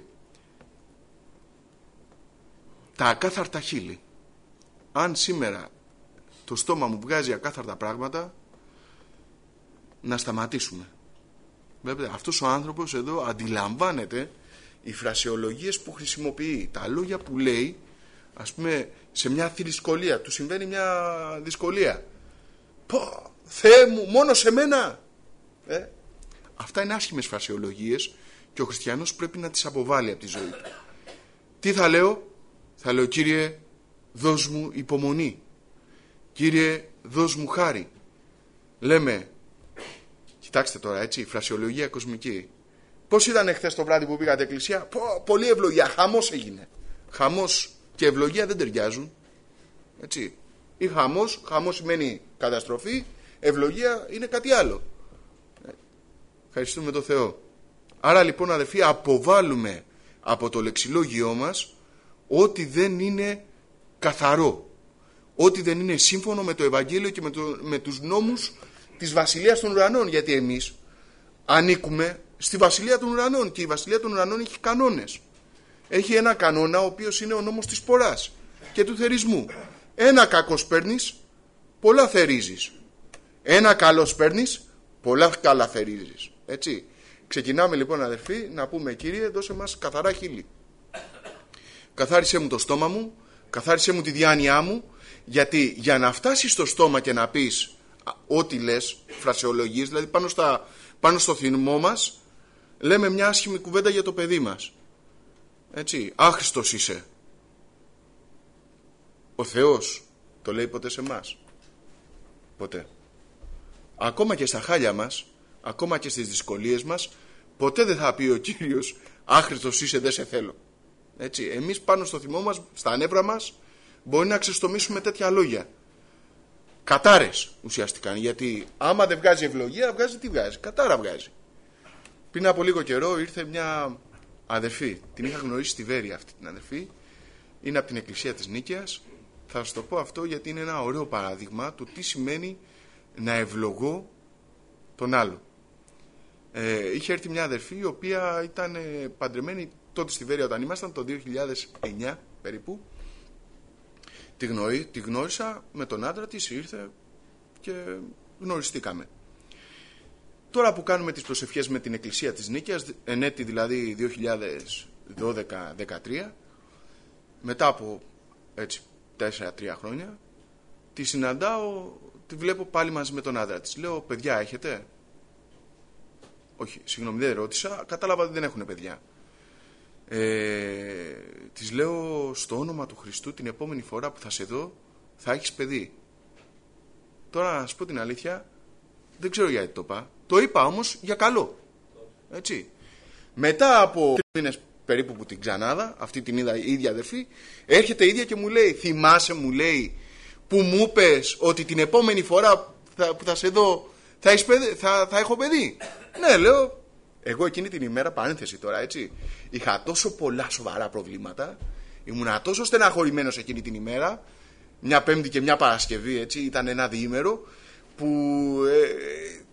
Τα ακάθαρτα χείλη. Αν σήμερα το στόμα μου βγάζει ακάθαρτα πράγματα, να σταματήσουμε. Βλέπετε, αυτός ο άνθρωπος εδώ αντιλαμβάνεται οι φρασεολογίες που χρησιμοποιεί, τα λόγια που λέει, ας πούμε, σε μια δυσκολία. Του συμβαίνει μια δυσκολία. Πω, Θεέ μου, μόνο σε μένα. Ε? Αυτά είναι άσχημες φρασεολογίες και ο χριστιανός πρέπει να τις αποβάλει από τη ζωή του. Τι θα λέω? Θα λέω, Κύριε, δώσ' μου υπομονή. Κύριε, δώσ' μου χάρη. Λέμε, κοιτάξτε τώρα, έτσι, φρασιολογία κοσμική. Πώς ήταν εχθές το βράδυ που πήγατε εκκλησία? Πω, πολύ ευλογία, χαμός έγινε. Χαμός και ευλογία δεν ταιριάζουν. Έτσι. Ή χαμός, χαμός σημαίνει καταστροφή, ευλογία είναι κάτι άλλο. Ευχαριστούμε τον Θεό. Άρα λοιπόν, αδελφοί, αποβάλλουμε από το λεξιλόγιό μας ό,τι δεν είναι καθαρό, ό,τι δεν είναι σύμφωνο με το Ευαγγέλιο και με, το, με τους νόμους της Βασιλείας των Ουρανών. Γιατί εμείς ανήκουμε στη Βασιλεία των Ουρανών και η Βασιλεία των Ουρανών έχει κανόνες. Έχει ένα κανόνα ο οποίος είναι ο νόμος της ποράς και του θερισμού. Ένα κακό παίρνεις, πολλά θερίζεις. Ένα καλό παίρνεις, πολλά καλά θερίζεις. Έτσι. Ξεκινάμε λοιπόν, αδερφοί, να πούμε, Κύριε, δώσε μας καθαρά χείλη. Καθάρισέ μου το στόμα μου, καθάρισέ μου τη διάνοιά μου, γιατί για να φτάσεις στο στόμα και να πεις ό,τι λες, φρασεολογίες, δηλαδή πάνω, στα, πάνω στο θυμό μας, λέμε μια άσχημη κουβέντα για το παιδί μας. Έτσι, άχρηστος είσαι. Ο Θεός το λέει ποτέ σε εμάς? Ποτέ. Ακόμα και στα χάλια μας, ακόμα και στις δυσκολίες μας, ποτέ δεν θα πει ο Κύριος, άχρηστος είσαι, δεν σε θέλω. Έτσι, εμείς πάνω στο θυμό μας, στα νεύρα μας, μπορεί να ξεστομίσουμε τέτοια λόγια. Κατάρες ουσιαστικά, γιατί άμα δεν βγάζει ευλογία, βγάζει τι βγάζει? Κατάρα βγάζει. Πριν από λίγο καιρό ήρθε μια αδερφή, την είχα γνωρίσει στη Βέρεια αυτή την αδερφή, είναι από την εκκλησία της Νίκαιας. Θα σας το πω αυτό γιατί είναι ένα ωραίο παράδειγμα του τι σημαίνει να ευλογώ τον άλλο. Ε, είχε έρθει μια αδερφή η οποία ήταν παντρεμένη τότε στη Βέρεια όταν ήμασταν, το δύο χιλιάδες εννιά περίπου. Τη, γνωρί, τη γνώρισα με τον άντρα της, ήρθε και γνωριστήκαμε. Τώρα που κάνουμε τις προσευχές με την εκκλησία της Νίκαιας, εν έτη δηλαδή δύο χιλιάδες δώδεκα δεκατρία, μετά από έτσι τέσσερα τρία χρόνια, τη συναντάω, τη βλέπω πάλι μαζί με τον άντρα της. Λέω, παιδιά έχετε? Όχι, συγγνώμη, δεν ρώτησα, κατάλαβα ότι δεν έχουν παιδιά. Ε, της λέω, στο όνομα του Χριστού την επόμενη φορά που θα σε δω θα έχεις παιδί. Τώρα να σου πω την αλήθεια, δεν ξέρω γιατί το είπα. Το είπα όμως για καλό. Έτσι. Μετά από τρεις μήνες περίπου που την ξανάδα, αυτή την είδα η ίδια αδερφή, έρχεται η ίδια και μου λέει, θυμάσαι, μου λέει, που μου πες ότι την επόμενη φορά θα, που θα σε δω θα, έχεις παιδί, θα, θα έχω παιδί? Ναι, λέω. Εγώ εκείνη την ημέρα, παρένθεση τώρα, έτσι, είχα τόσο πολλά σοβαρά προβλήματα, ήμουνα τόσο στεναχωρημένος εκείνη την ημέρα, μια Πέμπτη και μια Παρασκευή, έτσι, ήταν ένα διήμερο που ε,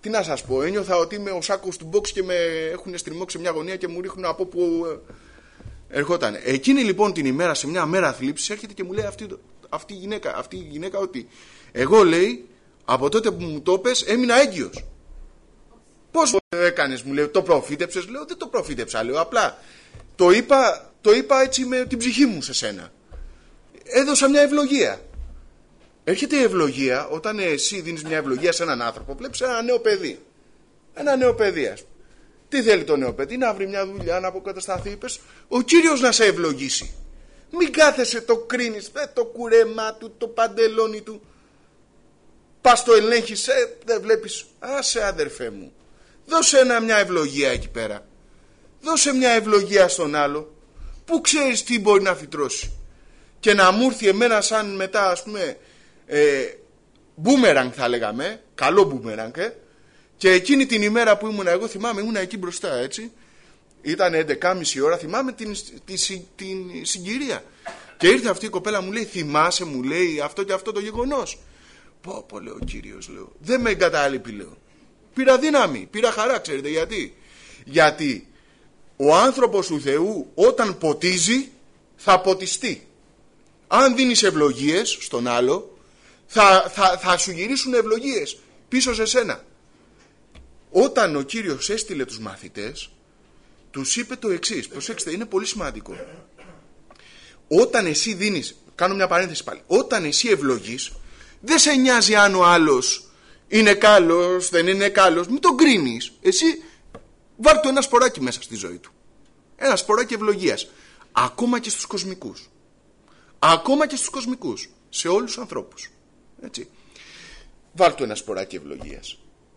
τι να σας πω, ένιωθα ότι είμαι ο Σάκος του box και με έχουν στριμώξει σε μια γωνία και μου ρίχνουν από που ερχόταν. Εκείνη λοιπόν την ημέρα, σε μια μέρα θλίψης, έρχεται και μου λέει αυτή, αυτή, η, γυναίκα, αυτή η γυναίκα ότι εγώ, λέει, από τότε που μου το πες έμεινα έγκυος. Πώς έκανες, μου λέει, το προφήτεψες? Λέω, δεν το προφήτεψα, λέω, απλά το είπα, το είπα έτσι με την ψυχή μου σε σένα. Έδωσα μια ευλογία. Έρχεται η ευλογία όταν εσύ δίνεις μια ευλογία σε έναν άνθρωπο. Βλέπεις ένα νέο παιδί. Ένα νέο παιδί, ας πούμε. Τι θέλει το νέο παιδί? Να βρει μια δουλειά, να αποκατασταθεί. Είπες, ο Κύριος να σε ευλογήσει. Μην κάθεσαι, το κρίνεις, ε, το κουρέμα του, το παντελόνι του. Πας το ελέγχεις, ε, δεν βλέπεις. Άσε, αδερφέ μου, δώσε ένα, μια ευλογία εκεί πέρα. Δώσε μια ευλογία στον άλλο. Πού ξέρεις τι μπορεί να φυτρώσει. Και να μου έρθει εμένα σαν μετά, ας πούμε, ε, μπούμεραγκ θα λέγαμε, καλό μπούμεραγκ, ε, και εκείνη την ημέρα που ήμουν εγώ, θυμάμαι, ήμουν εκεί μπροστά, έτσι, ήταν έντεκα και μισή ώρα, θυμάμαι την, την, την, την συγκυρία, και ήρθε αυτή η κοπέλα, μου λέει, θυμάσαι, μου λέει, αυτό και αυτό το γεγονός? Πω πω, λέω, Κύριος, λέω, δεν με εγκατάλειπει, λέω. Πήρα δύναμη, πήρα χαρά, ξέρετε γιατί? Γιατί ο άνθρωπος του Θεού όταν ποτίζει θα ποτιστεί. Αν δίνεις ευλογίες στον άλλο, θα, θα, θα σου γυρίσουν ευλογίες πίσω σε σένα. Όταν ο Κύριος έστειλε τους μαθητές, τους είπε το εξής, προσέξτε, είναι πολύ σημαντικό. Όταν εσύ δίνεις, κάνω μια παρένθεση πάλι, όταν εσύ ευλογείς, δεν σε νοιάζει αν ο άλλος είναι καλός, δεν είναι καλός, μην τον κρίνεις. Εσύ βάλ' του ένα σποράκι μέσα στη ζωή του. Ένα σποράκι ευλογίας. Ακόμα και στους κοσμικούς. Ακόμα και στους κοσμικούς. Σε όλους τους ανθρώπους. Έτσι. Βάλ' του ένα σποράκι ευλογίας.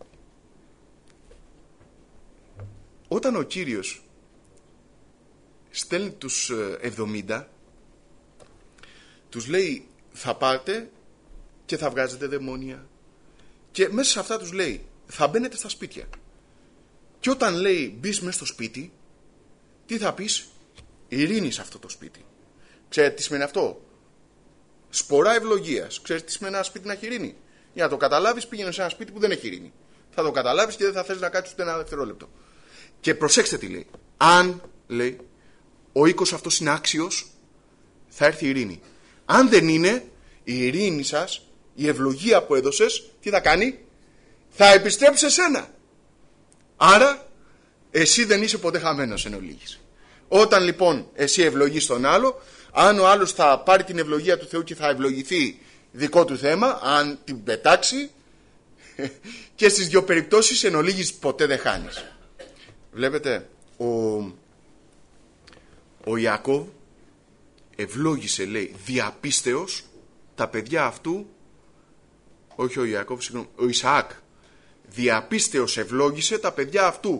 Όταν ο Κύριος στέλνει τους εβδομήντα, τους λέει θα πάτε και θα βγάζετε δαιμόνια. Και μέσα σε αυτά τους λέει θα μπαίνετε στα σπίτια. Και όταν λέει μπεις μέσα στο σπίτι, τι θα πεις? Ειρήνη σε αυτό το σπίτι. Ξέρετε τι σημαίνει αυτό? Σπορά ευλογίας. Ξέρετε τι σημαίνει ένα σπίτι να έχει ειρήνη? Για να το καταλάβεις, πήγαινε σε ένα σπίτι που δεν έχει ειρήνη. Θα το καταλάβεις και δεν θα θες να κάτσεις ούτε ένα δευτερόλεπτο. Και προσέξτε τι λέει. Αν, λέει, ο οίκος αυτός είναι άξιος, θα έρθει η ειρήνη. Αν δεν είναι, η ειρήνη σας, η ευλογία που έδωσες, τι θα κάνει? Θα επιστρέψει σε σένα. Άρα εσύ δεν είσαι ποτέ χαμένος εν ολίγης. Όταν λοιπόν εσύ ευλογείς τον άλλο, αν ο άλλος θα πάρει την ευλογία του Θεού και θα ευλογηθεί, δικό του θέμα, αν την πετάξει, και στις δύο περιπτώσεις εν ολίγης ποτέ δεν χάνεις. Βλέπετε, ο, ο Ιακώβ ευλόγησε, λέει, διαπίστεως τα παιδιά αυτού, όχι ο Ιακώβ, συγγνώμη, ο Ισαάκ διαπίστεως ευλόγησε τα παιδιά αυτού,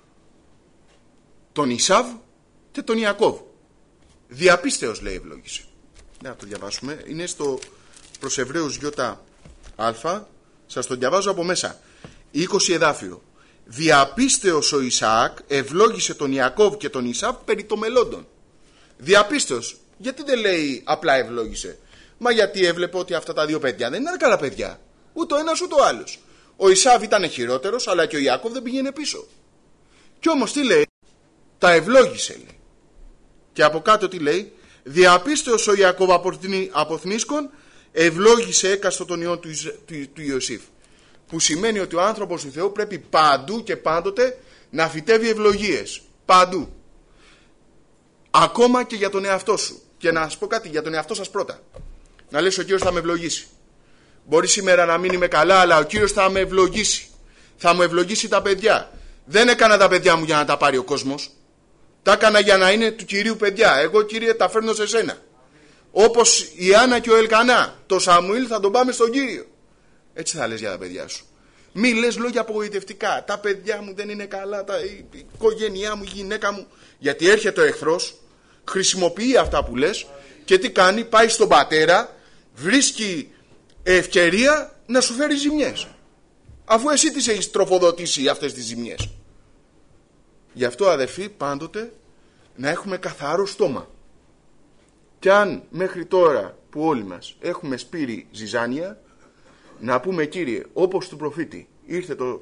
τον Ισάβ και τον Ιακώβ. Διαπίστεως, λέει, ευλόγησε. Να το διαβάσουμε. Είναι στο προς Εβραίους γιώτα α. Σας το διαβάζω από μέσα. είκοσι εδάφιο. Διαπίστεως ο Ισαάκ ευλόγησε τον Ιακώβ και τον Ισάβ περί το μελλόντων. Διαπίστεως. Γιατί δεν λέει απλά ευλόγησε? Μα γιατί έβλεπε ότι αυτά τα δύο παιδιά δεν ήταν καλά παιδιά. Ούτε ο ένας ούτε ο άλλος. Ο Ισάβ ήταν χειρότερος, αλλά και ο Ιακώβ δεν πήγαινε πίσω. Κι όμως τι λέει? Τα ευλόγησε, λέει. Και από κάτω τι λέει? Διαπίστεως ο Ιακώβ από θνίσκον ευλόγησε έκαστο τον ιό του, του, του Ιωσήφ. Που σημαίνει ότι ο άνθρωπος του Θεού πρέπει παντού και πάντοτε να φυτεύει ευλογίες. Παντού. Ακόμα και για τον εαυτό σου. Και να σας πω κάτι για τον εαυτό σας πρώτα. Να λες ο Κύριος θα με ευλογήσει. Μπορεί σήμερα να μην είμαι καλά, αλλά ο Κύριος θα με ευλογήσει. Θα μου ευλογήσει τα παιδιά. Δεν έκανα τα παιδιά μου για να τα πάρει ο κόσμος. Τα έκανα για να είναι του Κυρίου παιδιά. Εγώ, Κύριε, τα φέρνω σε σένα. Όπως η Άννα και ο Ελκανά. Το Σαμουήλ θα τον πάμε στον Κύριο. Έτσι θα λες για τα παιδιά σου. Μη λες λόγια απογοητευτικά. Τα παιδιά μου δεν είναι καλά, τα, η, η οικογένειά μου, η γυναίκα μου. Γιατί έρχεται ο εχθρός, χρησιμοποιεί αυτά που λες και τι κάνει? Πάει στον πατέρα, βρίσκει ευκαιρία να σου φέρει ζημιές. Αφού εσύ τις έχεις τροφοδοτήσει αυτές τις ζημιές. Γι' αυτό, αδερφοί, πάντοτε να έχουμε καθαρό στόμα. Και αν μέχρι τώρα που όλοι μας έχουμε σπείρει ζυζάνια, να πούμε, Κύριε, όπως του προφήτη, ήρθε το,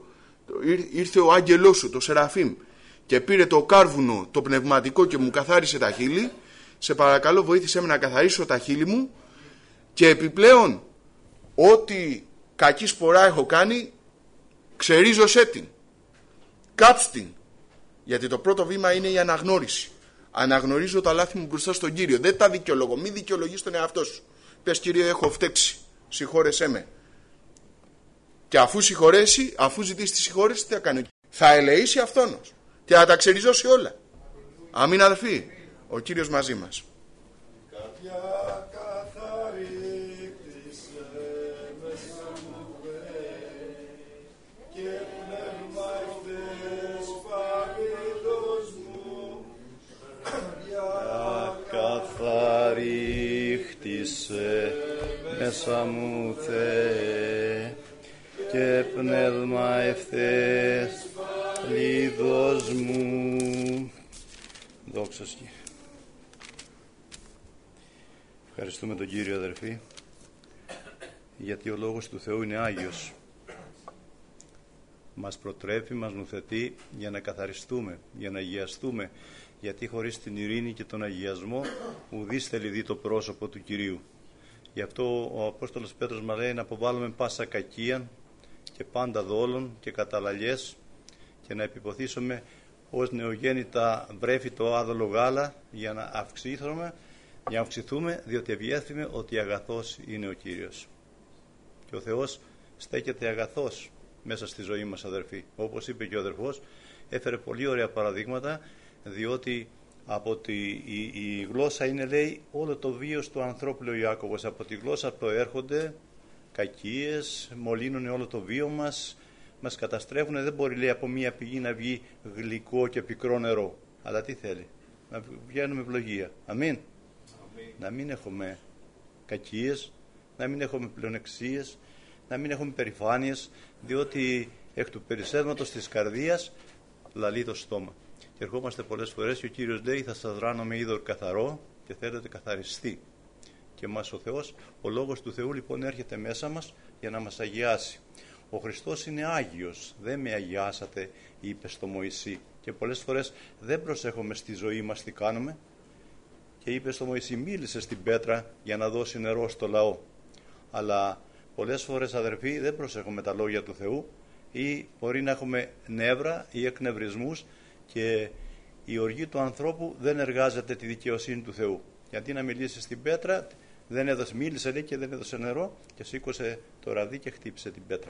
ήρθε ο άγγελός σου, το Σεραφείμ, και πήρε το κάρβουνο, το πνευματικό και μου καθάρισε τα χείλη, σε παρακαλώ βοήθησέ με να καθαρίσω τα χείλη μου και επιπλέον ό,τι κακή σπορά έχω κάνει, ξερίζωσέ την, κάψ' την, γιατί το πρώτο βήμα είναι η αναγνώριση. Αναγνωρίζω τα λάθη μου μπροστά στον Κύριο, δεν τα δικαιολογώ, μην δικαιολογείς τον εαυτό σου. Πες, Κύριε, έχω φταίξει, συγχώρεσέ με. Και αφού συγχωρέσει, αφού ζητήσει τη συγχώρεση, τι θα κάνει? Θα ελεήσει αυτόνος και θα τα ξεριζώσει όλα. Αμήν, αδελφοί. Ο Κύριος μαζί μας. Καθαρίχτησε μέσα μου, Θεέ, και πνεύμα ευθές λίδος μου. Δόξα Σοι. Ευχαριστούμε τον Κύριο, αδερφοί, γιατί ο Λόγος του Θεού είναι Άγιος. Μας προτρέπει, μας νουθετεί για να καθαριστούμε, για να αγιαστούμε, γιατί χωρίς την ειρήνη και τον αγιασμό ουδής θέλει δει το πρόσωπο του Κυρίου. Γι' αυτό ο Απόστολος Πέτρος μας λέει να αποβάλουμε πάσα κακία και πάντα δόλων και καταλαλιές και να επιποθήσουμε ως νεογέννητα βρέφη το άδολο γάλα για να αυξηθούμε, για να αυξηθούμε, διότι ευγέθημε ότι αγαθός είναι ο Κύριος. Και ο Θεός στέκεται αγαθός μέσα στη ζωή μας, αδερφοί. Όπως είπε και ο αδερφός, έφερε πολύ ωραία παραδείγματα, διότι από τη, η, η γλώσσα είναι, λέει, όλο το βίος του ανθρώπου, λέει ο Ιάκωβος. Από τη γλώσσα προέρχονται κακίες, μολύνουν όλο το βίο μας, μας καταστρέφουν. Δεν μπορεί, λέει, από μία πηγή να βγει γλυκό και πικρό νερό. Αλλά τι θέλει? Να βγαίνουμε ευλογία. Αμήν. Αμήν. Να μην έχουμε κακίες, να μην έχουμε πλεονεξίες, να μην έχουμε περηφάνειες, διότι εκ του περισσεύματος της καρδίας λαλεί το στόμα. Και ερχόμαστε πολλές φορές και ο Κύριος λέει, θα σας ράνω με είδωρ καθαρό και θέλετε καθαριστεί. Και μας ο Θεός, ο Λόγος του Θεού, λοιπόν, έρχεται μέσα μας για να μας αγιάσει. Ο Χριστός είναι Άγιος, δεν με αγιάσατε, είπε στο Μωυσή. Και πολλές φορές δεν προσέχουμε στη ζωή μας τι κάνουμε. Και είπε στο Μωυσή, μίλησε στην πέτρα για να δώσει νερό στο λαό. Αλλά πολλές φορές, αδερφοί, δεν προσέχουμε τα λόγια του Θεού ή μπορεί να έχουμε νεύρα ή εκνευρισμούς και η οργή του ανθρώπου δεν εργάζεται τη δικαιοσύνη του Θεού. Γιατί να μιλήσει στην πέτρα, δεν έδωσε, μίλησε, λέει, και δεν έδωσε νερό και σήκωσε το ραδί και χτύπησε την πέτρα.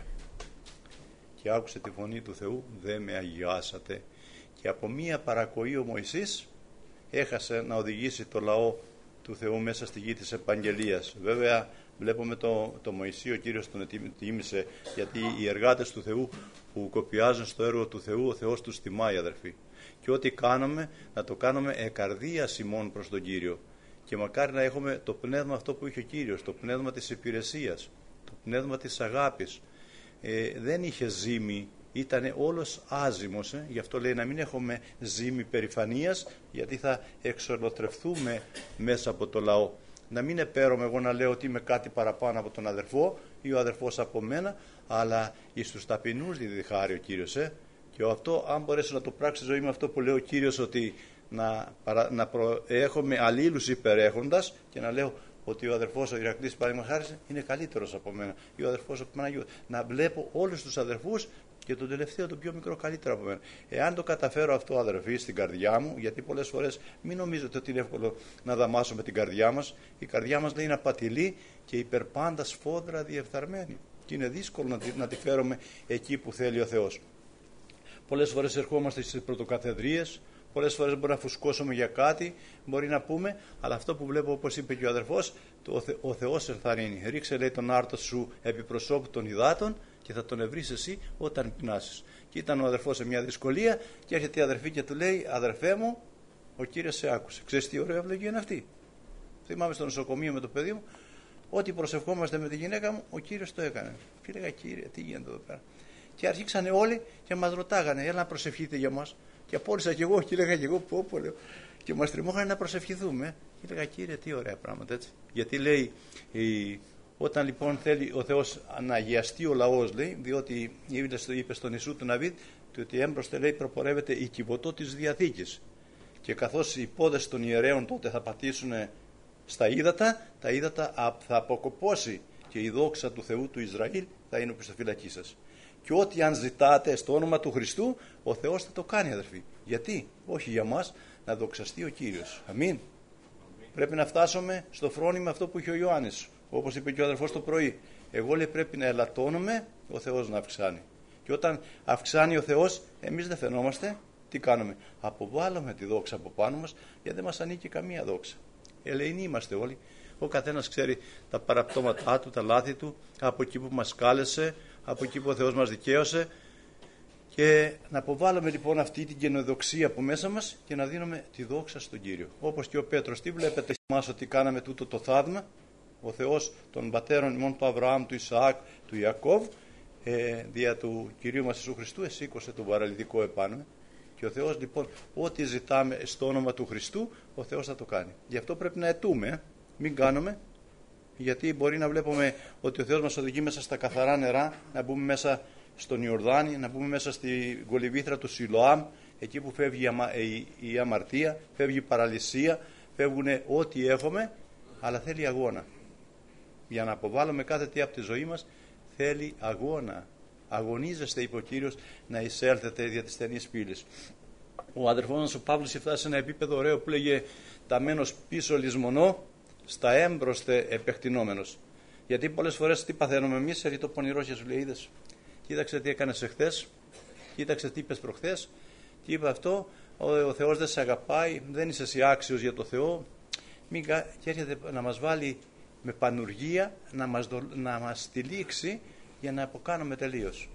Και άκουσε τη φωνή του Θεού, δεν με αγιάσατε. Και από μία παρακοή ο Μωυσής έχασε να οδηγήσει το λαό του Θεού μέσα στη γη της επαγγελίας. Βέβαια βλέπουμε το, το Μωυσή, ο Κύριος τον τίμησε, γιατί οι εργάτες του Θεού που κοπιάζουν στο έργο του Θεού, ο Θεός τους τιμάει, αδερφοί. Και ό,τι κάνουμε, να το κάνουμε εκαρδίας ημών προς τον Κύριο. Και μακάρι να έχουμε το πνεύμα αυτό που είχε ο Κύριος, το πνεύμα της υπηρεσίας, το πνεύμα της αγάπης. Ε, δεν είχε ζήμη, ήταν όλος άζυμος, ε? Γι' αυτό λέει να μην έχουμε ζήμη περηφανίας, γιατί θα εξολοθρευτούμε μέσα από το λαό. Να μην επαίρομαι εγώ να λέω ότι είμαι κάτι παραπάνω από τον αδερφό ή ο αδερφός από μένα, αλλά εις τους ταπεινούς δίδει χάρη ο Κύριος. Ε? Και αυτό, αν μπορέσω να το πράξω στη ζωή με αυτό που λέει ο Κύριος, ότι να, παρα, να προ, έχουμε αλλήλους υπερέχοντας και να λέω ότι ο αδερφός ο Ηρακλής, παραδείγματος χάρη, είναι καλύτερος από μένα, ή ο αδερφός ο Παναγιώτης. Να βλέπω όλους τους αδερφούς και τον τελευταίο, τον πιο μικρό, καλύτερο από μένα. Εάν το καταφέρω αυτό, αδερφοί, στην καρδιά μου, γιατί πολλές φορές μην νομίζετε ότι είναι εύκολο να δαμάσουμε την καρδιά μας. Η καρδιά μας, λέει, είναι απατηλή και υπερπάντα σφόδρα διεφθαρμένη. Και είναι δύσκολο να τη, να τη φέρουμε εκεί που θέλει ο Θεός. Πολλές φορές ερχόμαστε στις πρωτοκαθεδρίες, πολλές φορές μπορεί να φουσκώσουμε για κάτι, μπορεί να πούμε, αλλά αυτό που βλέπω, όπως είπε και ο αδερφός, το, ο Θεός ενθαρρύνει. Ρίξε, λέει, τον άρτο σου επί προσώπου των υδάτων και θα τον ευρύσεις εσύ όταν πεινάσεις. Και ήταν ο αδερφός σε μια δυσκολία και έρχεται η αδερφή και του λέει, αδερφέ μου, ο Κύριος σε άκουσε. Ξέρεις τι ωραία ευλογία είναι αυτή? Θυμάμαι στο νοσοκομείο με το παιδί μου, ό,τι προσευχόμαστε με τη γυναίκα μου, ο Κύριος το έκανε. Και έλεγα, Κύριε, τι γίνεται εδώ πέρα? Και αρχίξανε όλοι και μας ρωτάγανε, έλα να προσευχείτε για μας. Και απόρρισα κι εγώ και έλεγα κι εγώ, πω, πω, λέω. Και μας τριμώχανε να προσευχηθούμε. Και έλεγα, Κύριε, τι ωραία πράγματα, έτσι. Γιατί λέει η, Όταν λοιπόν θέλει ο Θεός να αγιαστεί ο λαός, λέει, διότι είπε στον Ιησού του Ναβίδ, ότι έμπροστε, λέει, προπορεύεται η κυβωτό της Διαθήκης. Και καθώς οι πόδες των ιερέων τότε θα πατήσουν στα ύδατα, τα ύδατα θα αποκοπώσει και η δόξα του Θεού του Ισραήλ θα είναι οπισθοφυλακή σας. Και ό,τι αν ζητάτε στο όνομα του Χριστού, ο Θεός θα το κάνει, αδερφοί. Γιατί? Όχι για μας, να δοξαστεί ο Κύριος. Αμήν. Αμήν. Πρέπει να φτάσουμε στο φρόνημα αυτό που είχε ο Ιωάννης. Όπως είπε και ο αδερφός το πρωί. Εγώ, λέει, πρέπει να ελαττώνουμε, ο Θεός να αυξάνει. Και όταν αυξάνει ο Θεός, εμείς δεν φαινόμαστε. Τι κάνουμε? Αποβάλλουμε τη δόξα από πάνω μας, γιατί δεν μας ανήκει καμία δόξα. Ελεηνοί είμαστε όλοι. Ο καθένας ξέρει τα παραπτώματά του, τα λάθη του, από εκεί που μας κάλεσε, από εκεί που ο Θεός μας δικαίωσε. Και να αποβάλλουμε λοιπόν αυτή την γενοδοξία από μέσα μας και να δίνουμε τη δόξα στον Κύριο. Όπως και ο Πέτρος. Τι βλέπετε εμάς ότι κάναμε τούτο το θαύμα? Ο Θεός των πατέρων ημών, του Αβραάμ, του Ισαάκ, του Ιακώβ, ε, δια του Κυρίου μας Ιησού Χριστού, εσήκωσε τον παραλυτικό επάνω. Και ο Θεός λοιπόν, ό,τι ζητάμε στο όνομα του Χριστού, ο Θεός θα το κάνει. Γι' αυτό πρέπει να αιτούμε, ε. μην κάνουμε, γιατί μπορεί να βλέπουμε ότι ο Θεός μας οδηγεί μέσα στα καθαρά νερά, να μπούμε μέσα στον Ιορδάνη, να μπούμε μέσα στη κολυβήθρα του Σιλοάμ, εκεί που φεύγει η, αμα, η, η αμαρτία, φεύγει η παραλυσία, φεύγουν ό,τι έχουμε, αλλά θέλει αγώνα. Για να αποβάλουμε κάθε τι από τη ζωή μας, θέλει αγώνα. Αγωνίζεστε, είπε ο Κύριος, να εισέλθετε δια της στενής πύλης. Ο αδερφός μας ο Παύλος έφτασε σε ένα επίπεδο ωραίο που λέγε «ταμένος πίσω λησμονώ, στα έμπροστε επεκτηνόμενος». Γιατί πολλές φορές τι παθαίνουμε εμείς, έρχεται το πονηρό και σου λέει, είδες, κοίταξε τι έκανες εχθές, κοίταξε τι είπες προχθές, τι είπε αυτό, ο, ο Θεός δεν σε αγαπάει, δεν είσαι εσύ άξιος για το Θεό. Μην, και έρχεται να μας βάλει με πανουργία, να μας, δο, να μας τυλίξει για να αποκάνουμε τελείως.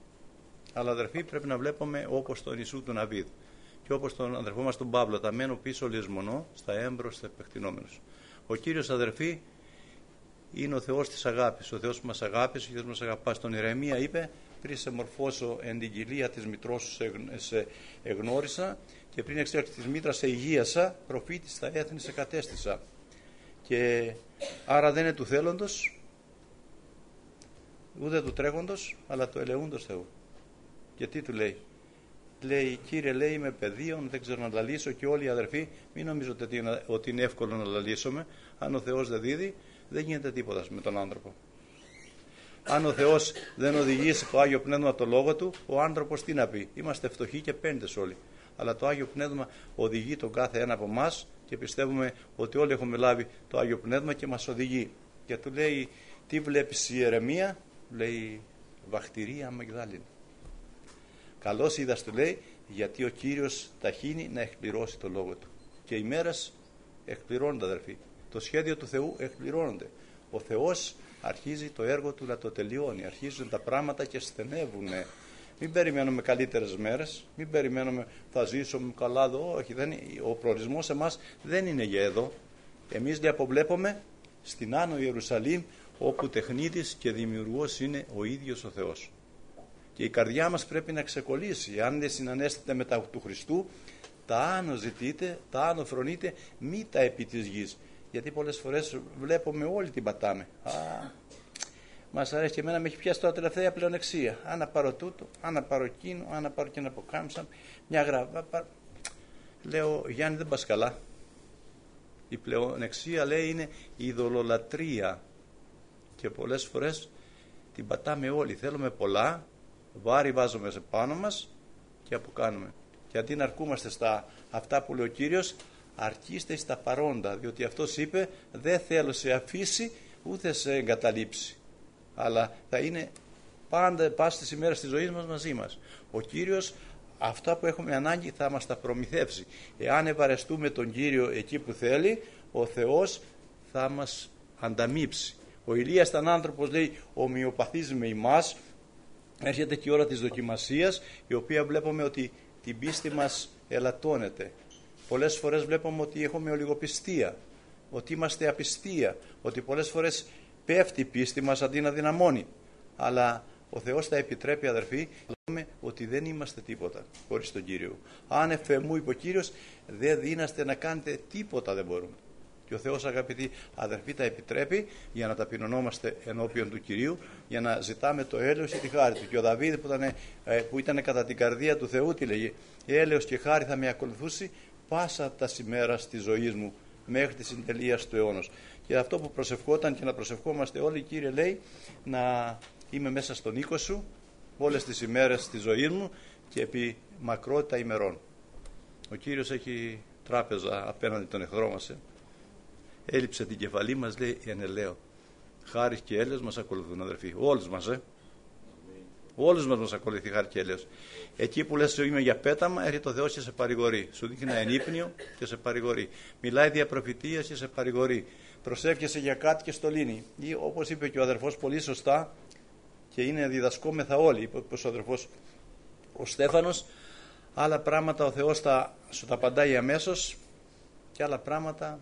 Αλλά αδερφοί, πρέπει να βλέπουμε όπως τον Ιησού του Ναβίδ και όπως τον αδερφό μας τον Παύλο, τα μένω πίσω λησμονώ, στα έμπροστα επεκτηνόμενος. Ο Κύριος, αδερφοί, είναι ο Θεός της αγάπης, ο Θεός που μας αγάπησε, ο Θεός που μας αγαπά. Στον Ιερεμία είπε, πριν σε μορφώσω εν την κοιλία της μητρός σου σε εγνώρισα και πριν εξέλθει της μήτρας σε υγείασα, προφήτης στα έθνη σε κατέστησα. Και άρα δεν είναι του θέλοντος, ούτε του τρέχοντος, αλλά του ελεούντος Θεού. Γιατί του λέει, λέει, Κύριε, λέει, είμαι παιδίον, δεν ξέρω να λαλήσω, και όλοι οι αδερφοί, μην νομίζετε ότι είναι εύκολο να λαλήσουμε. Αν ο Θεός δεν δίδει, δεν γίνεται τίποτα με τον άνθρωπο. Αν ο Θεός δεν οδηγήσει το Άγιο Πνεύμα το λόγο του, ο άνθρωπος τι να πει? Είμαστε φτωχοί και πέντες όλοι. Αλλά το Άγιο Πνεύμα οδηγεί τον κάθε ένα από εμάς και πιστεύουμε ότι όλοι έχουμε λάβει το Άγιο Πνεύμα και μας οδηγεί. Και του λέει, τι βλέπεις, Ιερεμία? Λέει, βαχτηρία Μαγδάλην. Καλώς είδας, του λέει, γιατί ο Κύριος ταχύνει να εκπληρώσει το λόγο του. Και οι μέρες εκπληρώνονται, αδερφοί. Το σχέδιο του Θεού εκπληρώνονται. Ο Θεός αρχίζει το έργο του να το τελειώνει. Αρχίζουν τα πράγματα και στενεύουν. Μην περιμένουμε καλύτερες μέρες. Μην περιμένουμε θα ζήσουμε καλά εδώ. Όχι, δεν, ο προορισμός σε εμάς δεν είναι για εδώ. Εμείς αποβλέπουμε στην Άνω Ιερουσαλήμ, όπου τεχνίτης και δημιουργός είναι ο ίδιος ο Θεός. Και η καρδιά μας πρέπει να ξεκολλήσει. Αν δεν συνανέστητε μετά του Χριστού, τα άνω ζητείτε, τα άνω φρονείτε, μη τα επί της γης. Γιατί πολλές φορές βλέπουμε όλοι την πατάμε. Α, μας αρέσει, και εμένα με έχει πιάσει τώρα τελευταία πλεονεξία. Αν να πάρω τούτο, αν να πάρω εκείνο, αν να πάρω και ένα αποκάμψα, μια γραβά. Πάρω. Λέω, Γιάννη, δεν πας καλά. Η πλεονεξία, λέει, είναι η ειδωλολατρεία. Και πολλές φορές την πατάμε όλοι. Θέλουμε πολλά, βάρη βάζουμε σε πάνω μας και αποκάνουμε. Και αντί να αρκούμαστε στα αυτά που λέει ο Κύριος, αρκείστε στα παρόντα, διότι αυτός είπε, δεν θέλω σε αφήσει ούτε σε εγκαταλείψει, αλλά θα είναι πάντα πάση τις ημέρες της ζωής μας μαζί μας. Ο Κύριος αυτά που έχουμε ανάγκη θα μας τα προμηθεύσει. Εάν ευαρεστούμε τον Κύριο εκεί που θέλει, ο Θεός θα μας ανταμείψει. Ο Ηλίας ήταν άνθρωπος, λέει, ομοιοπαθής με εμάς. Έρχεται και η ώρα της δοκιμασίας, η οποία βλέπουμε ότι την πίστη μας ελαττώνεται. Πολλές φορές βλέπουμε ότι έχουμε ολιγοπιστία, ότι είμαστε απιστία, ότι πολλές φορές πέφτει η πίστη μας αντί να δυναμώνει. Αλλά ο Θεός τα επιτρέπει, αδερφοί, λέμε ότι δεν είμαστε τίποτα χωρίς τον Κύριο. Αν εφ' εμού, είπε ο Κύριος, δεν δύναστε να κάνετε τίποτα, δεν μπορούμε. Και ο Θεός, αγαπητοί αδερφοί, τα επιτρέπει για να ταπεινωνόμαστε ενώπιον του Κυρίου, για να ζητάμε το έλεος και τη χάρη του. Και ο Δαβίδ που ήταν, που ήταν κατά την καρδία του Θεού, τι λέγει? Έλεος και χάρη θα με ακολουθήσει πάσα τα ημέρα της ζωής μου, μέχρι τη συντελεία του αιώνος. Και αυτό που προσευχόταν και να προσευχόμαστε όλοι, Κύριε, λέει, να είμαι μέσα στον οίκο σου όλες τις ημέρες της ζωής μου και επί μακρότητα ημερών. Ο Κύριος έχει τράπεζα απέναντι τον εχθρό μας. Ε. Έλειψε την κεφαλή μας, λέει, εν ελαίο. Χάρη και έλεος μας ακολουθούν, αδερφοί. Όλους μας, ε. Όλους μας μας ακολουθεί χάρη και έλεος. Εκεί που λες είμαι για πέταμα, έρχεται ο Θεός και σε παρηγορεί. Σου δείχνει ένα ενύπνιο και σε παρηγορεί. Μιλάει δια προφητείας και σε παρηγορεί. Προσεύχεσαι για κάτι και στο λύνει. Ή όπως είπε και ο αδερφός πολύ σωστά, και είναι διδασκόμεθα όλοι, είπε ο αδερφός ο Στέφανος, άλλα πράγματα ο Θεός θα σου τα απαντάει αμέσως και άλλα πράγματα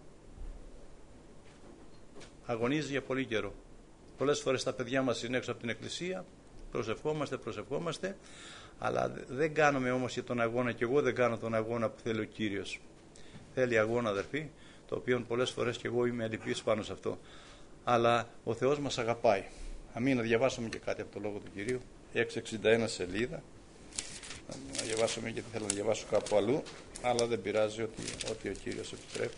αγωνίζει για πολύ καιρό. Πολλές φορές τα παιδιά μας είναι έξω από την εκκλησία, προσευχόμαστε, προσευχόμαστε, αλλά δεν κάνουμε όμως για τον αγώνα, και εγώ δεν κάνω τον αγώνα που θέλει ο Κύριος. Θέλει αγώνα, αδερφοί, το οποίο πολλές φορές και εγώ είμαι αλυπής πάνω σε αυτό. Αλλά ο Θεός μας αγαπάει. Αμήν, να διαβάσουμε και κάτι από το Λόγο του Κυρίου, εξακόσια εξήντα ένα σελίδα. Να διαβάσουμε, γιατί θέλω να διαβάσω κάπου αλλού, αλλά δεν πειράζει, ότι, ότι ο Κύριος επιτρέπει.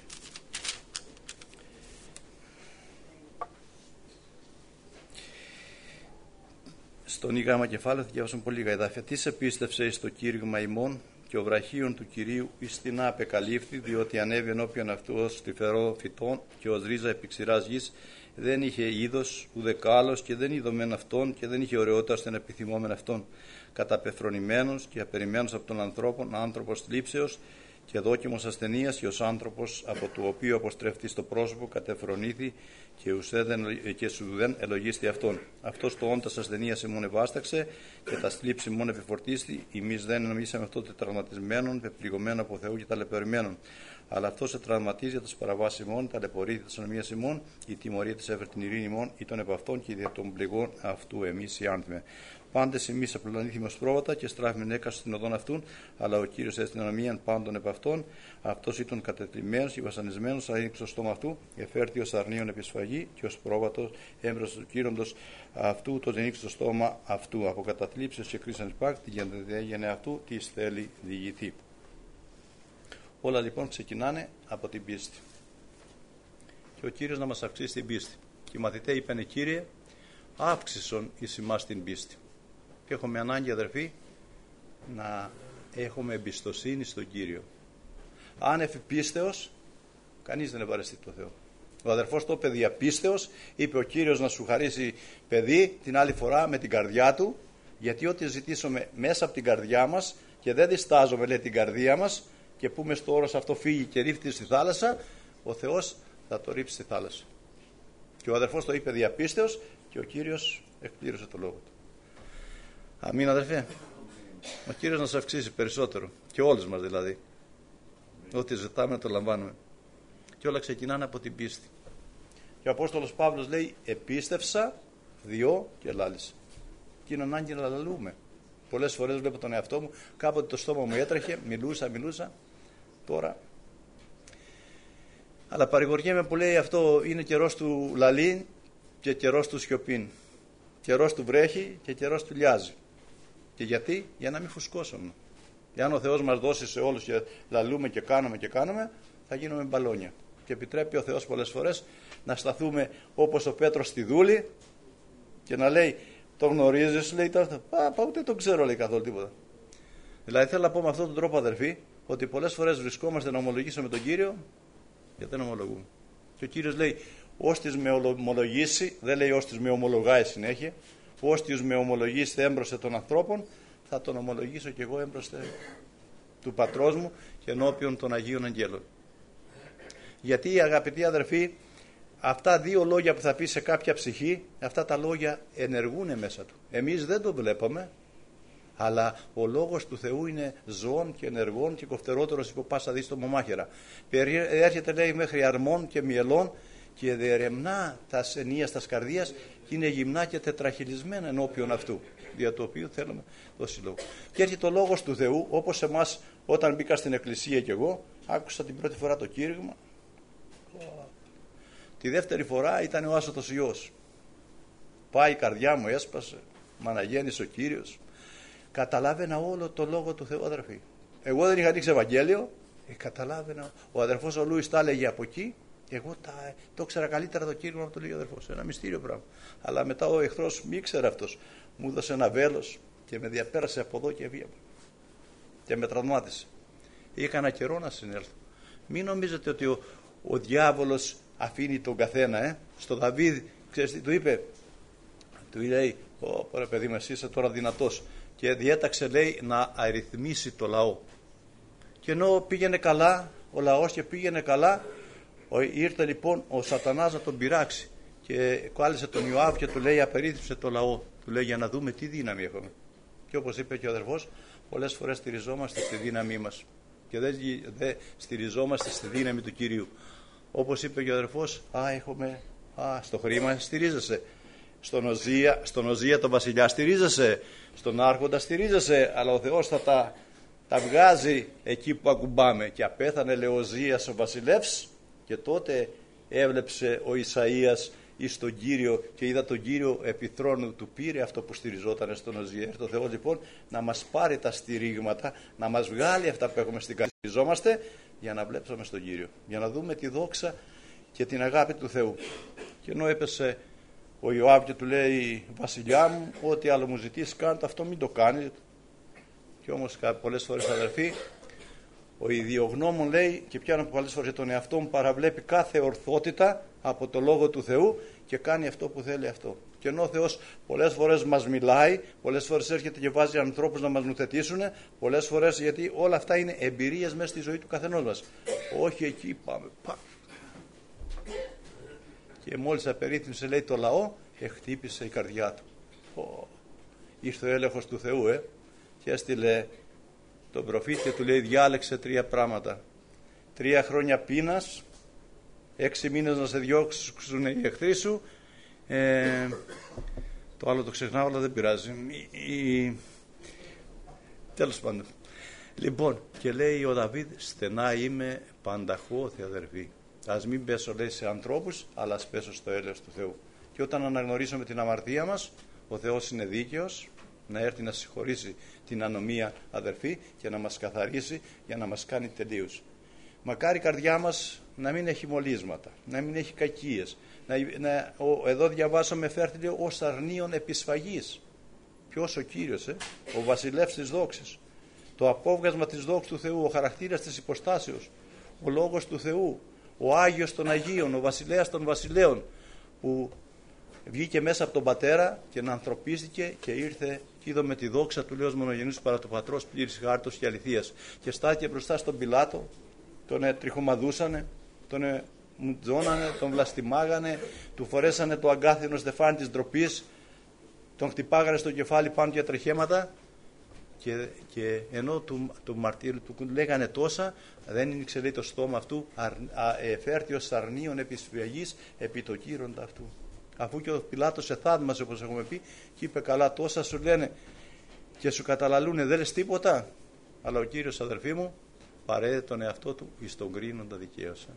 Στον ηγάμα κεφάλαιο θα διαβάσουμε πολύ λίγα εδάφια. Τι σε πίστευσε εις το κήρυγμα ημών, και ο βραχίων του Κυρίου εις την απεκαλύφθη, διότι ανέβη ενώπιον αυτού ως τρυφερό φυτόν και ως ρίζα επί ξηράς γης. Δεν είχε είδος ουδε κάλος και δεν είδομεν αυτόν και δεν είχε ωραιότητα ώστε να επιθυμόμεν αυτόν. Καταπεφρονημένος και απεριμένος από τον ανθρώπων, άνθρωπος θλίψεως και δόκιμος ασθενείας, και ως άνθρωπος από του οποίου αποστρέφθη στο πρόσωπο κατεφρονήθη και, και σου δεν ελογίστη αυτόν. Αυτός το όντας ασθενείας ημών ευάσταξε και τα θλίψη ημών επιφορτίστη. Εμείς δεν νομίσαμε αυτό τετραυματισμένων, πεπληγωμένων από Θεού και ταλαιπωρημένων. Αλλά αυτό σε τραυματίζει για τι παραβάσει ημών, ταλαιπωρείται τη ανομία ημών, η τιμωρία τη έφερε την ειρήνη ημών, ή των επ' αυτών και δια των πληγών αυτού εμείς οι άνθρωποι. Πάντες εμείς απλανήθημε ως πρόβατα και στράφημεν έκαστος στην οδόν αυτούν, αλλά ο Κύριος έστειλε ανομίαν πάντων επ' αυτών. Αυτός ήταν κατετριμένος και βασανισμένος, αλλά άνοιξε το στόμα αυτού, εφέρθη ως αρνίων επισφαγή και ως πρόβατος έμπρος του κύροντος αυτού, το ανοίξει το στόμα αυτού. Από καταθλίψεως και κρίσαν υπάκτη, για να διέγενε αυτού τι θέλει διηγηθεί. Όλα λοιπόν ξεκινάνε από την πίστη. Και ο Κύριος να μας αυξήσει την πίστη. Και οι μαθητές είπανε, Κύριε, αύξησον εις εμάς την πίστη. Και έχουμε ανάγκη, αδερφοί, να έχουμε εμπιστοσύνη στον Κύριο. Άνευ πίστεως, κανείς δεν ευαρεστεί το Θεό. Ο αδερφός το είπε δια πίστεως, είπε ο Κύριος να σου χαρίσει παιδί την άλλη φορά με την καρδιά του, γιατί ό,τι ζητήσουμε μέσα από την καρδιά μας και δεν διστάζουμε, λέει, την καρδία μας, και πούμε στο όρος αυτό φύγει και ρίφθη στη θάλασσα, ο Θεός θα το ρίψει στη θάλασσα. Και ο αδερφός το είπε δια πίστεως και ο Κύριος εκπλήρωσε το λόγο του. Αμήν, αδερφέ. Ο Κύριος να σας αυξήσει περισσότερο, και όλους μας δηλαδή. Ό,τι ζητάμε το λαμβάνουμε. Και όλα ξεκινάνε από την πίστη. Και ο Απόστολος Παύλος λέει, επίστευσα, διώ και λάλησα. Και είναι ανάγκη να λαλούμε. Πολλές φορές βλέπω τον εαυτό μου, κάποτε το στόμα μου έτρεχε, μιλούσα, μιλούσα, τώρα. Αλλά παρηγοριέμαι που λέει αυτό είναι καιρός του λαλήν και καιρός του σιωπήν. Καιρός του βρέχει και καιρός του λιάζει. Και γιατί? Για να μην φουσκώσουμε. Εάν ο Θεός μας δώσει σε όλους και λαλούμε και κάνουμε και κάνουμε, θα γίνουμε μπαλόνια. Και επιτρέπει ο Θεός πολλές φορές να σταθούμε όπως ο Πέτρος στη δούλη και να λέει, το γνωρίζεις, λέει τώρα, πα, πα, ούτε το ξέρω, λέει καθόλου τίποτα. Δηλαδή θέλω να πω με αυτόν τον τρόπο, αδερφοί, ότι πολλές φορές βρισκόμαστε να ομολογήσουμε τον Κύριο και δεν ομολογούμε. Και ο Κύριος λέει, όστις με ομολογήσει, δεν λέει όστις με ομολογάει συνέχεια, όστις με ομολογήσει έμπροστε των ανθρώπων, θα τον ομολογήσω και εγώ έμπροστε του Πατρός μου και ενώπιον των Αγίων Αγγέλων. Γιατί, αγαπητοί αδερφοί, αυτά δύο λόγια που θα πει σε κάποια ψυχή, αυτά τα λόγια ενεργούν μέσα του. Εμείς δεν το βλέπουμε, αλλά ο λόγος του Θεού είναι ζωών και ενεργών και κοφτερότερος υπό πάσα δίστομο μάχαιρα. Έρχεται, λέει, μέχρι αρμών και μυελών και διερεμνά τα ασθενεία στα καρδίας και είναι γυμνά και τετραχυλισμένα ενώπιον αυτού, δια το οποίο θέλουμε δώσει λόγο. Και έρχεται ο λόγος του Θεού, όπως εμάς όταν μπήκα στην εκκλησία κι εγώ, άκουσα την πρώτη φορά το κήρυγμα, Τη δεύτερη φορά ήταν ο άσωτος ιός. Πάει η καρδιά μου, έσπασε, μ' αναγέννησε ο Κύριος. Καταλάβαινα όλο το λόγο του Θεού, αδερφοί. Εγώ δεν είχα ανοίξει Ευαγγέλιο, ε, καταλάβαινα. Ο αδερφός ο Λούις τα έλεγε από εκεί, εγώ τα, το ήξερα καλύτερα το κήρυγμα από το λέει ο αδερφός. Ένα μυστήριο πράγμα. Αλλά μετά ο εχθρός μη ήξερε αυτός. Μου έδωσε ένα βέλος και με διαπέρασε από εδώ και βία. Και με τραυμάτισε. Είχα ένα καιρό να συνέλθω. Μην νομίζετε ότι ο, ο διάβολος αφήνει τον καθένα. Ε. Στο Δαβίδ, ξέρεις τι του είπε, του λέει, Ω ρε παιδί μου, εσύ είσαι τώρα δυνατός. Και διέταξε, λέει, να αριθμίσει το λαό. Και ενώ πήγαινε καλά ο λαός και πήγαινε καλά, ήρθε λοιπόν ο σατανάς να τον πειράξει. Και κάλεσε τον Ιωάβ και του λέει, απερίθυψε το λαό. Του λέει, για να δούμε τι δύναμη έχουμε. Και όπως είπε και ο αδερφός, πολλές φορές στηριζόμαστε στη δύναμή μας. Και δεν, δεν στηριζόμαστε στη δύναμη του Κυρίου. Όπως είπε και ο αδερφός, α, έχουμε, α, στο χρήμα στηρίζεσαι. Στον Οζία, στον Οζία τον βασιλιά στηρίζεσαι, στον Άρχοντα στηρίζεσαι, αλλά ο Θεός θα τα, τα βγάζει εκεί που ακουμπάμε. Και απέθανε, λέει, ο Οζίας ο βασιλεύς, και τότε έβλεψε ο Ισαΐας εις τον Κύριο και είδα τον Κύριο επί θρόνου του, πήρε αυτό που στηριζόταν στον Οζία. Έρθει ο Θεός λοιπόν να μας πάρει τα στηρίγματα, να μας βγάλει αυτά που έχουμε στην καρδιά, στηριζόμαστε, για να βλέψουμε στον Κύριο, για να δούμε τη δόξα και την αγάπη του Θεού. Και ενώ έπεσε ο Ιωάβ και του λέει, βασιλιά μου, ό,τι άλλο μου ζητήσει κάντε, αυτό μην το κάνει. Και όμως πολλές φορές, αδερφοί, ο ιδιογνώμων, λέει, και πιάνω πολλές φορές τον εαυτό μου, παραβλέπει κάθε ορθότητα από το Λόγο του Θεού και κάνει αυτό που θέλει αυτό. Και ενώ ο Θεός πολλές φορές μας μιλάει, πολλές φορές έρχεται και βάζει ανθρώπους να μας νουθετήσουν, πολλές φορές, γιατί όλα αυτά είναι εμπειρίες μέσα στη ζωή του καθενός μας. Όχι εκεί πάμε, πάμε. Και μόλις απερίθυμψε, λέει, το λαό, χτύπησε η καρδιά του. Oh. Ήρθε ο έλεγχος του Θεού, ε, και έστειλε τον προφήτη και του λέει, διάλεξε τρία πράγματα. Τρία χρόνια πείνας, έξι μήνες να σε διώξουν οι εχθροί σου. Ε, το άλλο το ξεχνάω, αλλά δεν πειράζει. Η, η... Τέλος πάντων. Λοιπόν, και λέει ο Δαβίδ, στενά είμαι πανταχώθη, αδερφοί. Ας μην πέσω, λέει, σε ανθρώπους, αλλά ας πέσω στο έλεος του Θεού. Και όταν αναγνωρίσουμε την αμαρτία μας, ο Θεός είναι δίκαιος να έρθει να συγχωρήσει την ανομία, αδερφοί, και να μας καθαρίσει για να μας κάνει τελείους. Μακάρι η καρδιά μας να μην έχει μολύσματα, να μην έχει κακίες. Να, να, ο, εδώ διαβάσαμε, φέρθη, λέει, ως αρνίων επισφαγής. Ποιος? Ο Κύριος, ε? Ο βασιλεύς της δόξης. Το απόβγασμα της δόξης του Θεού, ο χαρακτήρας της υποστάσεως, ο λόγος του Θεού, ο Άγιος των Αγίων, ο βασιλέας των βασιλέων, που βγήκε μέσα από τον Πατέρα και να ανθρωπίστηκε και ήρθε και είδαμε τη δόξα του, λέει, ως μονογενής παρά του Πατρός, πλήρης χάριτος και αληθείας. Και στάθηκε μπροστά στον Πιλάτο, τον ε, τριχομαδούσανε, τον ε, μουτζώνανε, τον βλαστημάγανε, του φορέσανε το αγκάθινο στεφάνι της ντροπής, τον χτυπάγανε στο κεφάλι πάνω για τρεχέματα. Και, και ενώ του, του μαρτύρου του λέγανε τόσα, δεν είναι, λέει, το στόμα αυτού, εφέρθη ως αρνίων επισφυγής επί το κύροντα αυτού. Αφού και ο Πιλάτος εθαύμασε, όπως έχουμε πει, και είπε, καλά, τόσα σου λένε και σου καταλαλούνε, δεν λες τίποτα. Αλλά ο Κύριος, αδερφοί μου, παρέδε τον εαυτό του εις τον κρίνοντα δικαίωσα.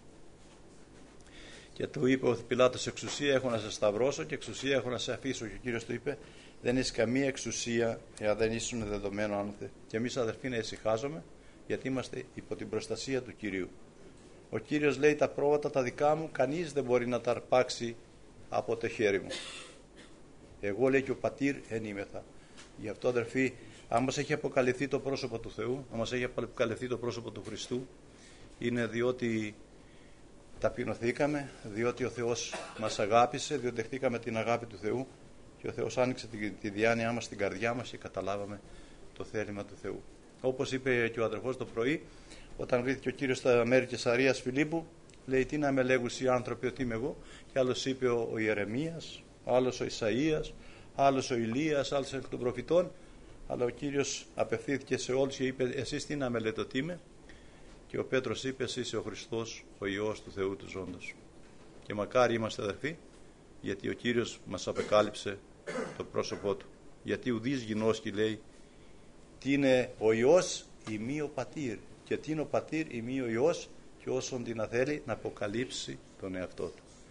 Και του είπε ο Πιλάτος, εξουσία έχω να σε σταυρώσω και εξουσία έχω να σε αφήσω. Και ο Κύριος του είπε, δεν έχει καμία εξουσία εάν δεν ήσουν δεδομένο άνωθε. Και εμείς, αδερφοί, να ησυχάζομαι, γιατί είμαστε υπό την προστασία του Κυρίου. Ο Κύριος λέει, τα πρόβατα τα δικά μου κανείς δεν μπορεί να τα αρπάξει από το χέρι μου. Εγώ, λέει, και ο πατήρ εν είμεθα. Γι' αυτό, αδερφοί, αν μας έχει αποκαλυφθεί το πρόσωπο του Θεού, αν μας έχει αποκαλυφθεί το πρόσωπο του Χριστού, είναι διότι ταπεινωθήκαμε, διότι ο Θεός μας αγάπησε, διότι δεχτήκαμε την αγάπη του Θεού και ο Θεός άνοιξε τη, τη διάνοιά μας στην καρδιά μας και καταλάβαμε το θέλημα του Θεού. Όπως είπε και ο αδερφός το πρωί, όταν βρήθηκε ο Κύριος στα μέρη Καισαρίας Φιλίππου, λέει, τι να με λέγουν οι άνθρωποι ότι είμαι εγώ? Και άλλος είπε ο, ο Ιερεμίας, άλλος ο Ισαΐας, άλλος ο Ηλίας, άλλος εκ των προφητών. Αλλά ο Κύριος απευθύνθηκε σε όλους και είπε, εσείς τι να με λέτε ότι είμαι? Και ο Πέτρος είπε, εσύ είσαι ο Χριστός, ο Υιός του Θεού του ζώντος. Και μακάρι είμαστε, αδερφοί, γιατί ο Κύριος μας απεκάλυψε το πρόσωπό του. Γιατί ουδής γινώσκει, λέει, τι είναι ο Υιός ημί ο πατήρ, και τι είναι ο πατήρ ημί ο Υιός, και όσον την θέλει να αποκαλύψει τον εαυτό του.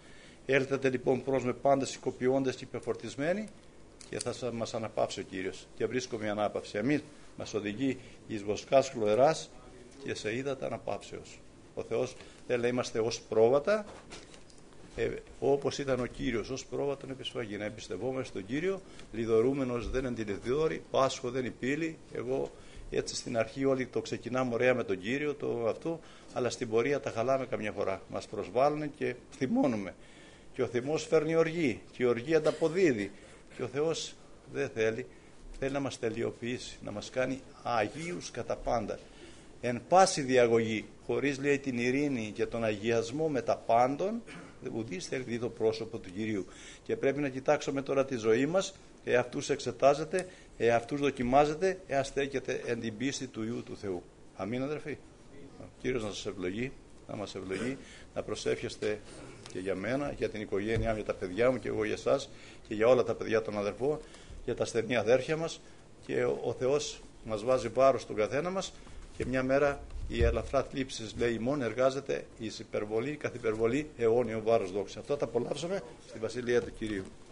Έλθετε λοιπόν προς με πάντες οικοποιώντες και υπεφορτισμένοι και θα μας αναπαύσει ο Κύριος. Και βρίσκομαι ανάπαυση. Εμείς μας οδηγεί εις βοσκάς χλωεράς και σε ύδατα αναπαύσεως. Ο Θεός θέλει να είμαστε ως πρόβατα, ε, όπως ήταν ο Κύριος ως πρόβατον επισφαγή. Να εμπιστευόμαστε στον Κύριο, λιδωρούμενος δεν είναι τηλεδόρη, Πάσχο δεν είναι πύλη. Εγώ έτσι στην αρχή όλοι το ξεκινάμε ωραία με τον Κύριο, το αυτό, αλλά στην πορεία τα χαλάμε καμιά φορά. Μας προσβάλλουν και θυμώνουμε. Και ο θυμός φέρνει οργή και η οργή ανταποδίδει. Και ο Θεός δεν θέλει, θέλει να μας τελειοποιήσει, να μας κάνει αγίους κατά πάντα. Εν πάση διαγωγή, χωρίς λέει την ειρήνη και τον αγιασμό με τα πάντων, ουδής θέλει δει το πρόσωπο του Κυρίου. Και πρέπει να κοιτάξουμε τώρα τη ζωή μας, εαυτούς εξετάζετε, εαυτούς δοκιμάζετε, εάν στέκετε εν την πίστη του Υιού του Θεού. Αμήν αδερφοί. Ο Κύριος να σας ευλογεί, να μας ευλογεί, να προσεύχεστε και για μένα, για την οικογένειά μου, για τα παιδιά μου και εγώ για εσάς και για όλα τα παιδιά των αδερφών, για τα στενή αδέρφια μας, και ο, ο Θεός μας βάζει βάρος στον καθένα μας και μια μέρα η ελαφρά θλίψης λέει ημών εργάζεται εις υπερβολή, καθ' υπερβολή αιώνιο βάρος δόξα. Αυτό τα απολαύσαμε στη Βασιλεία του Κυρίου.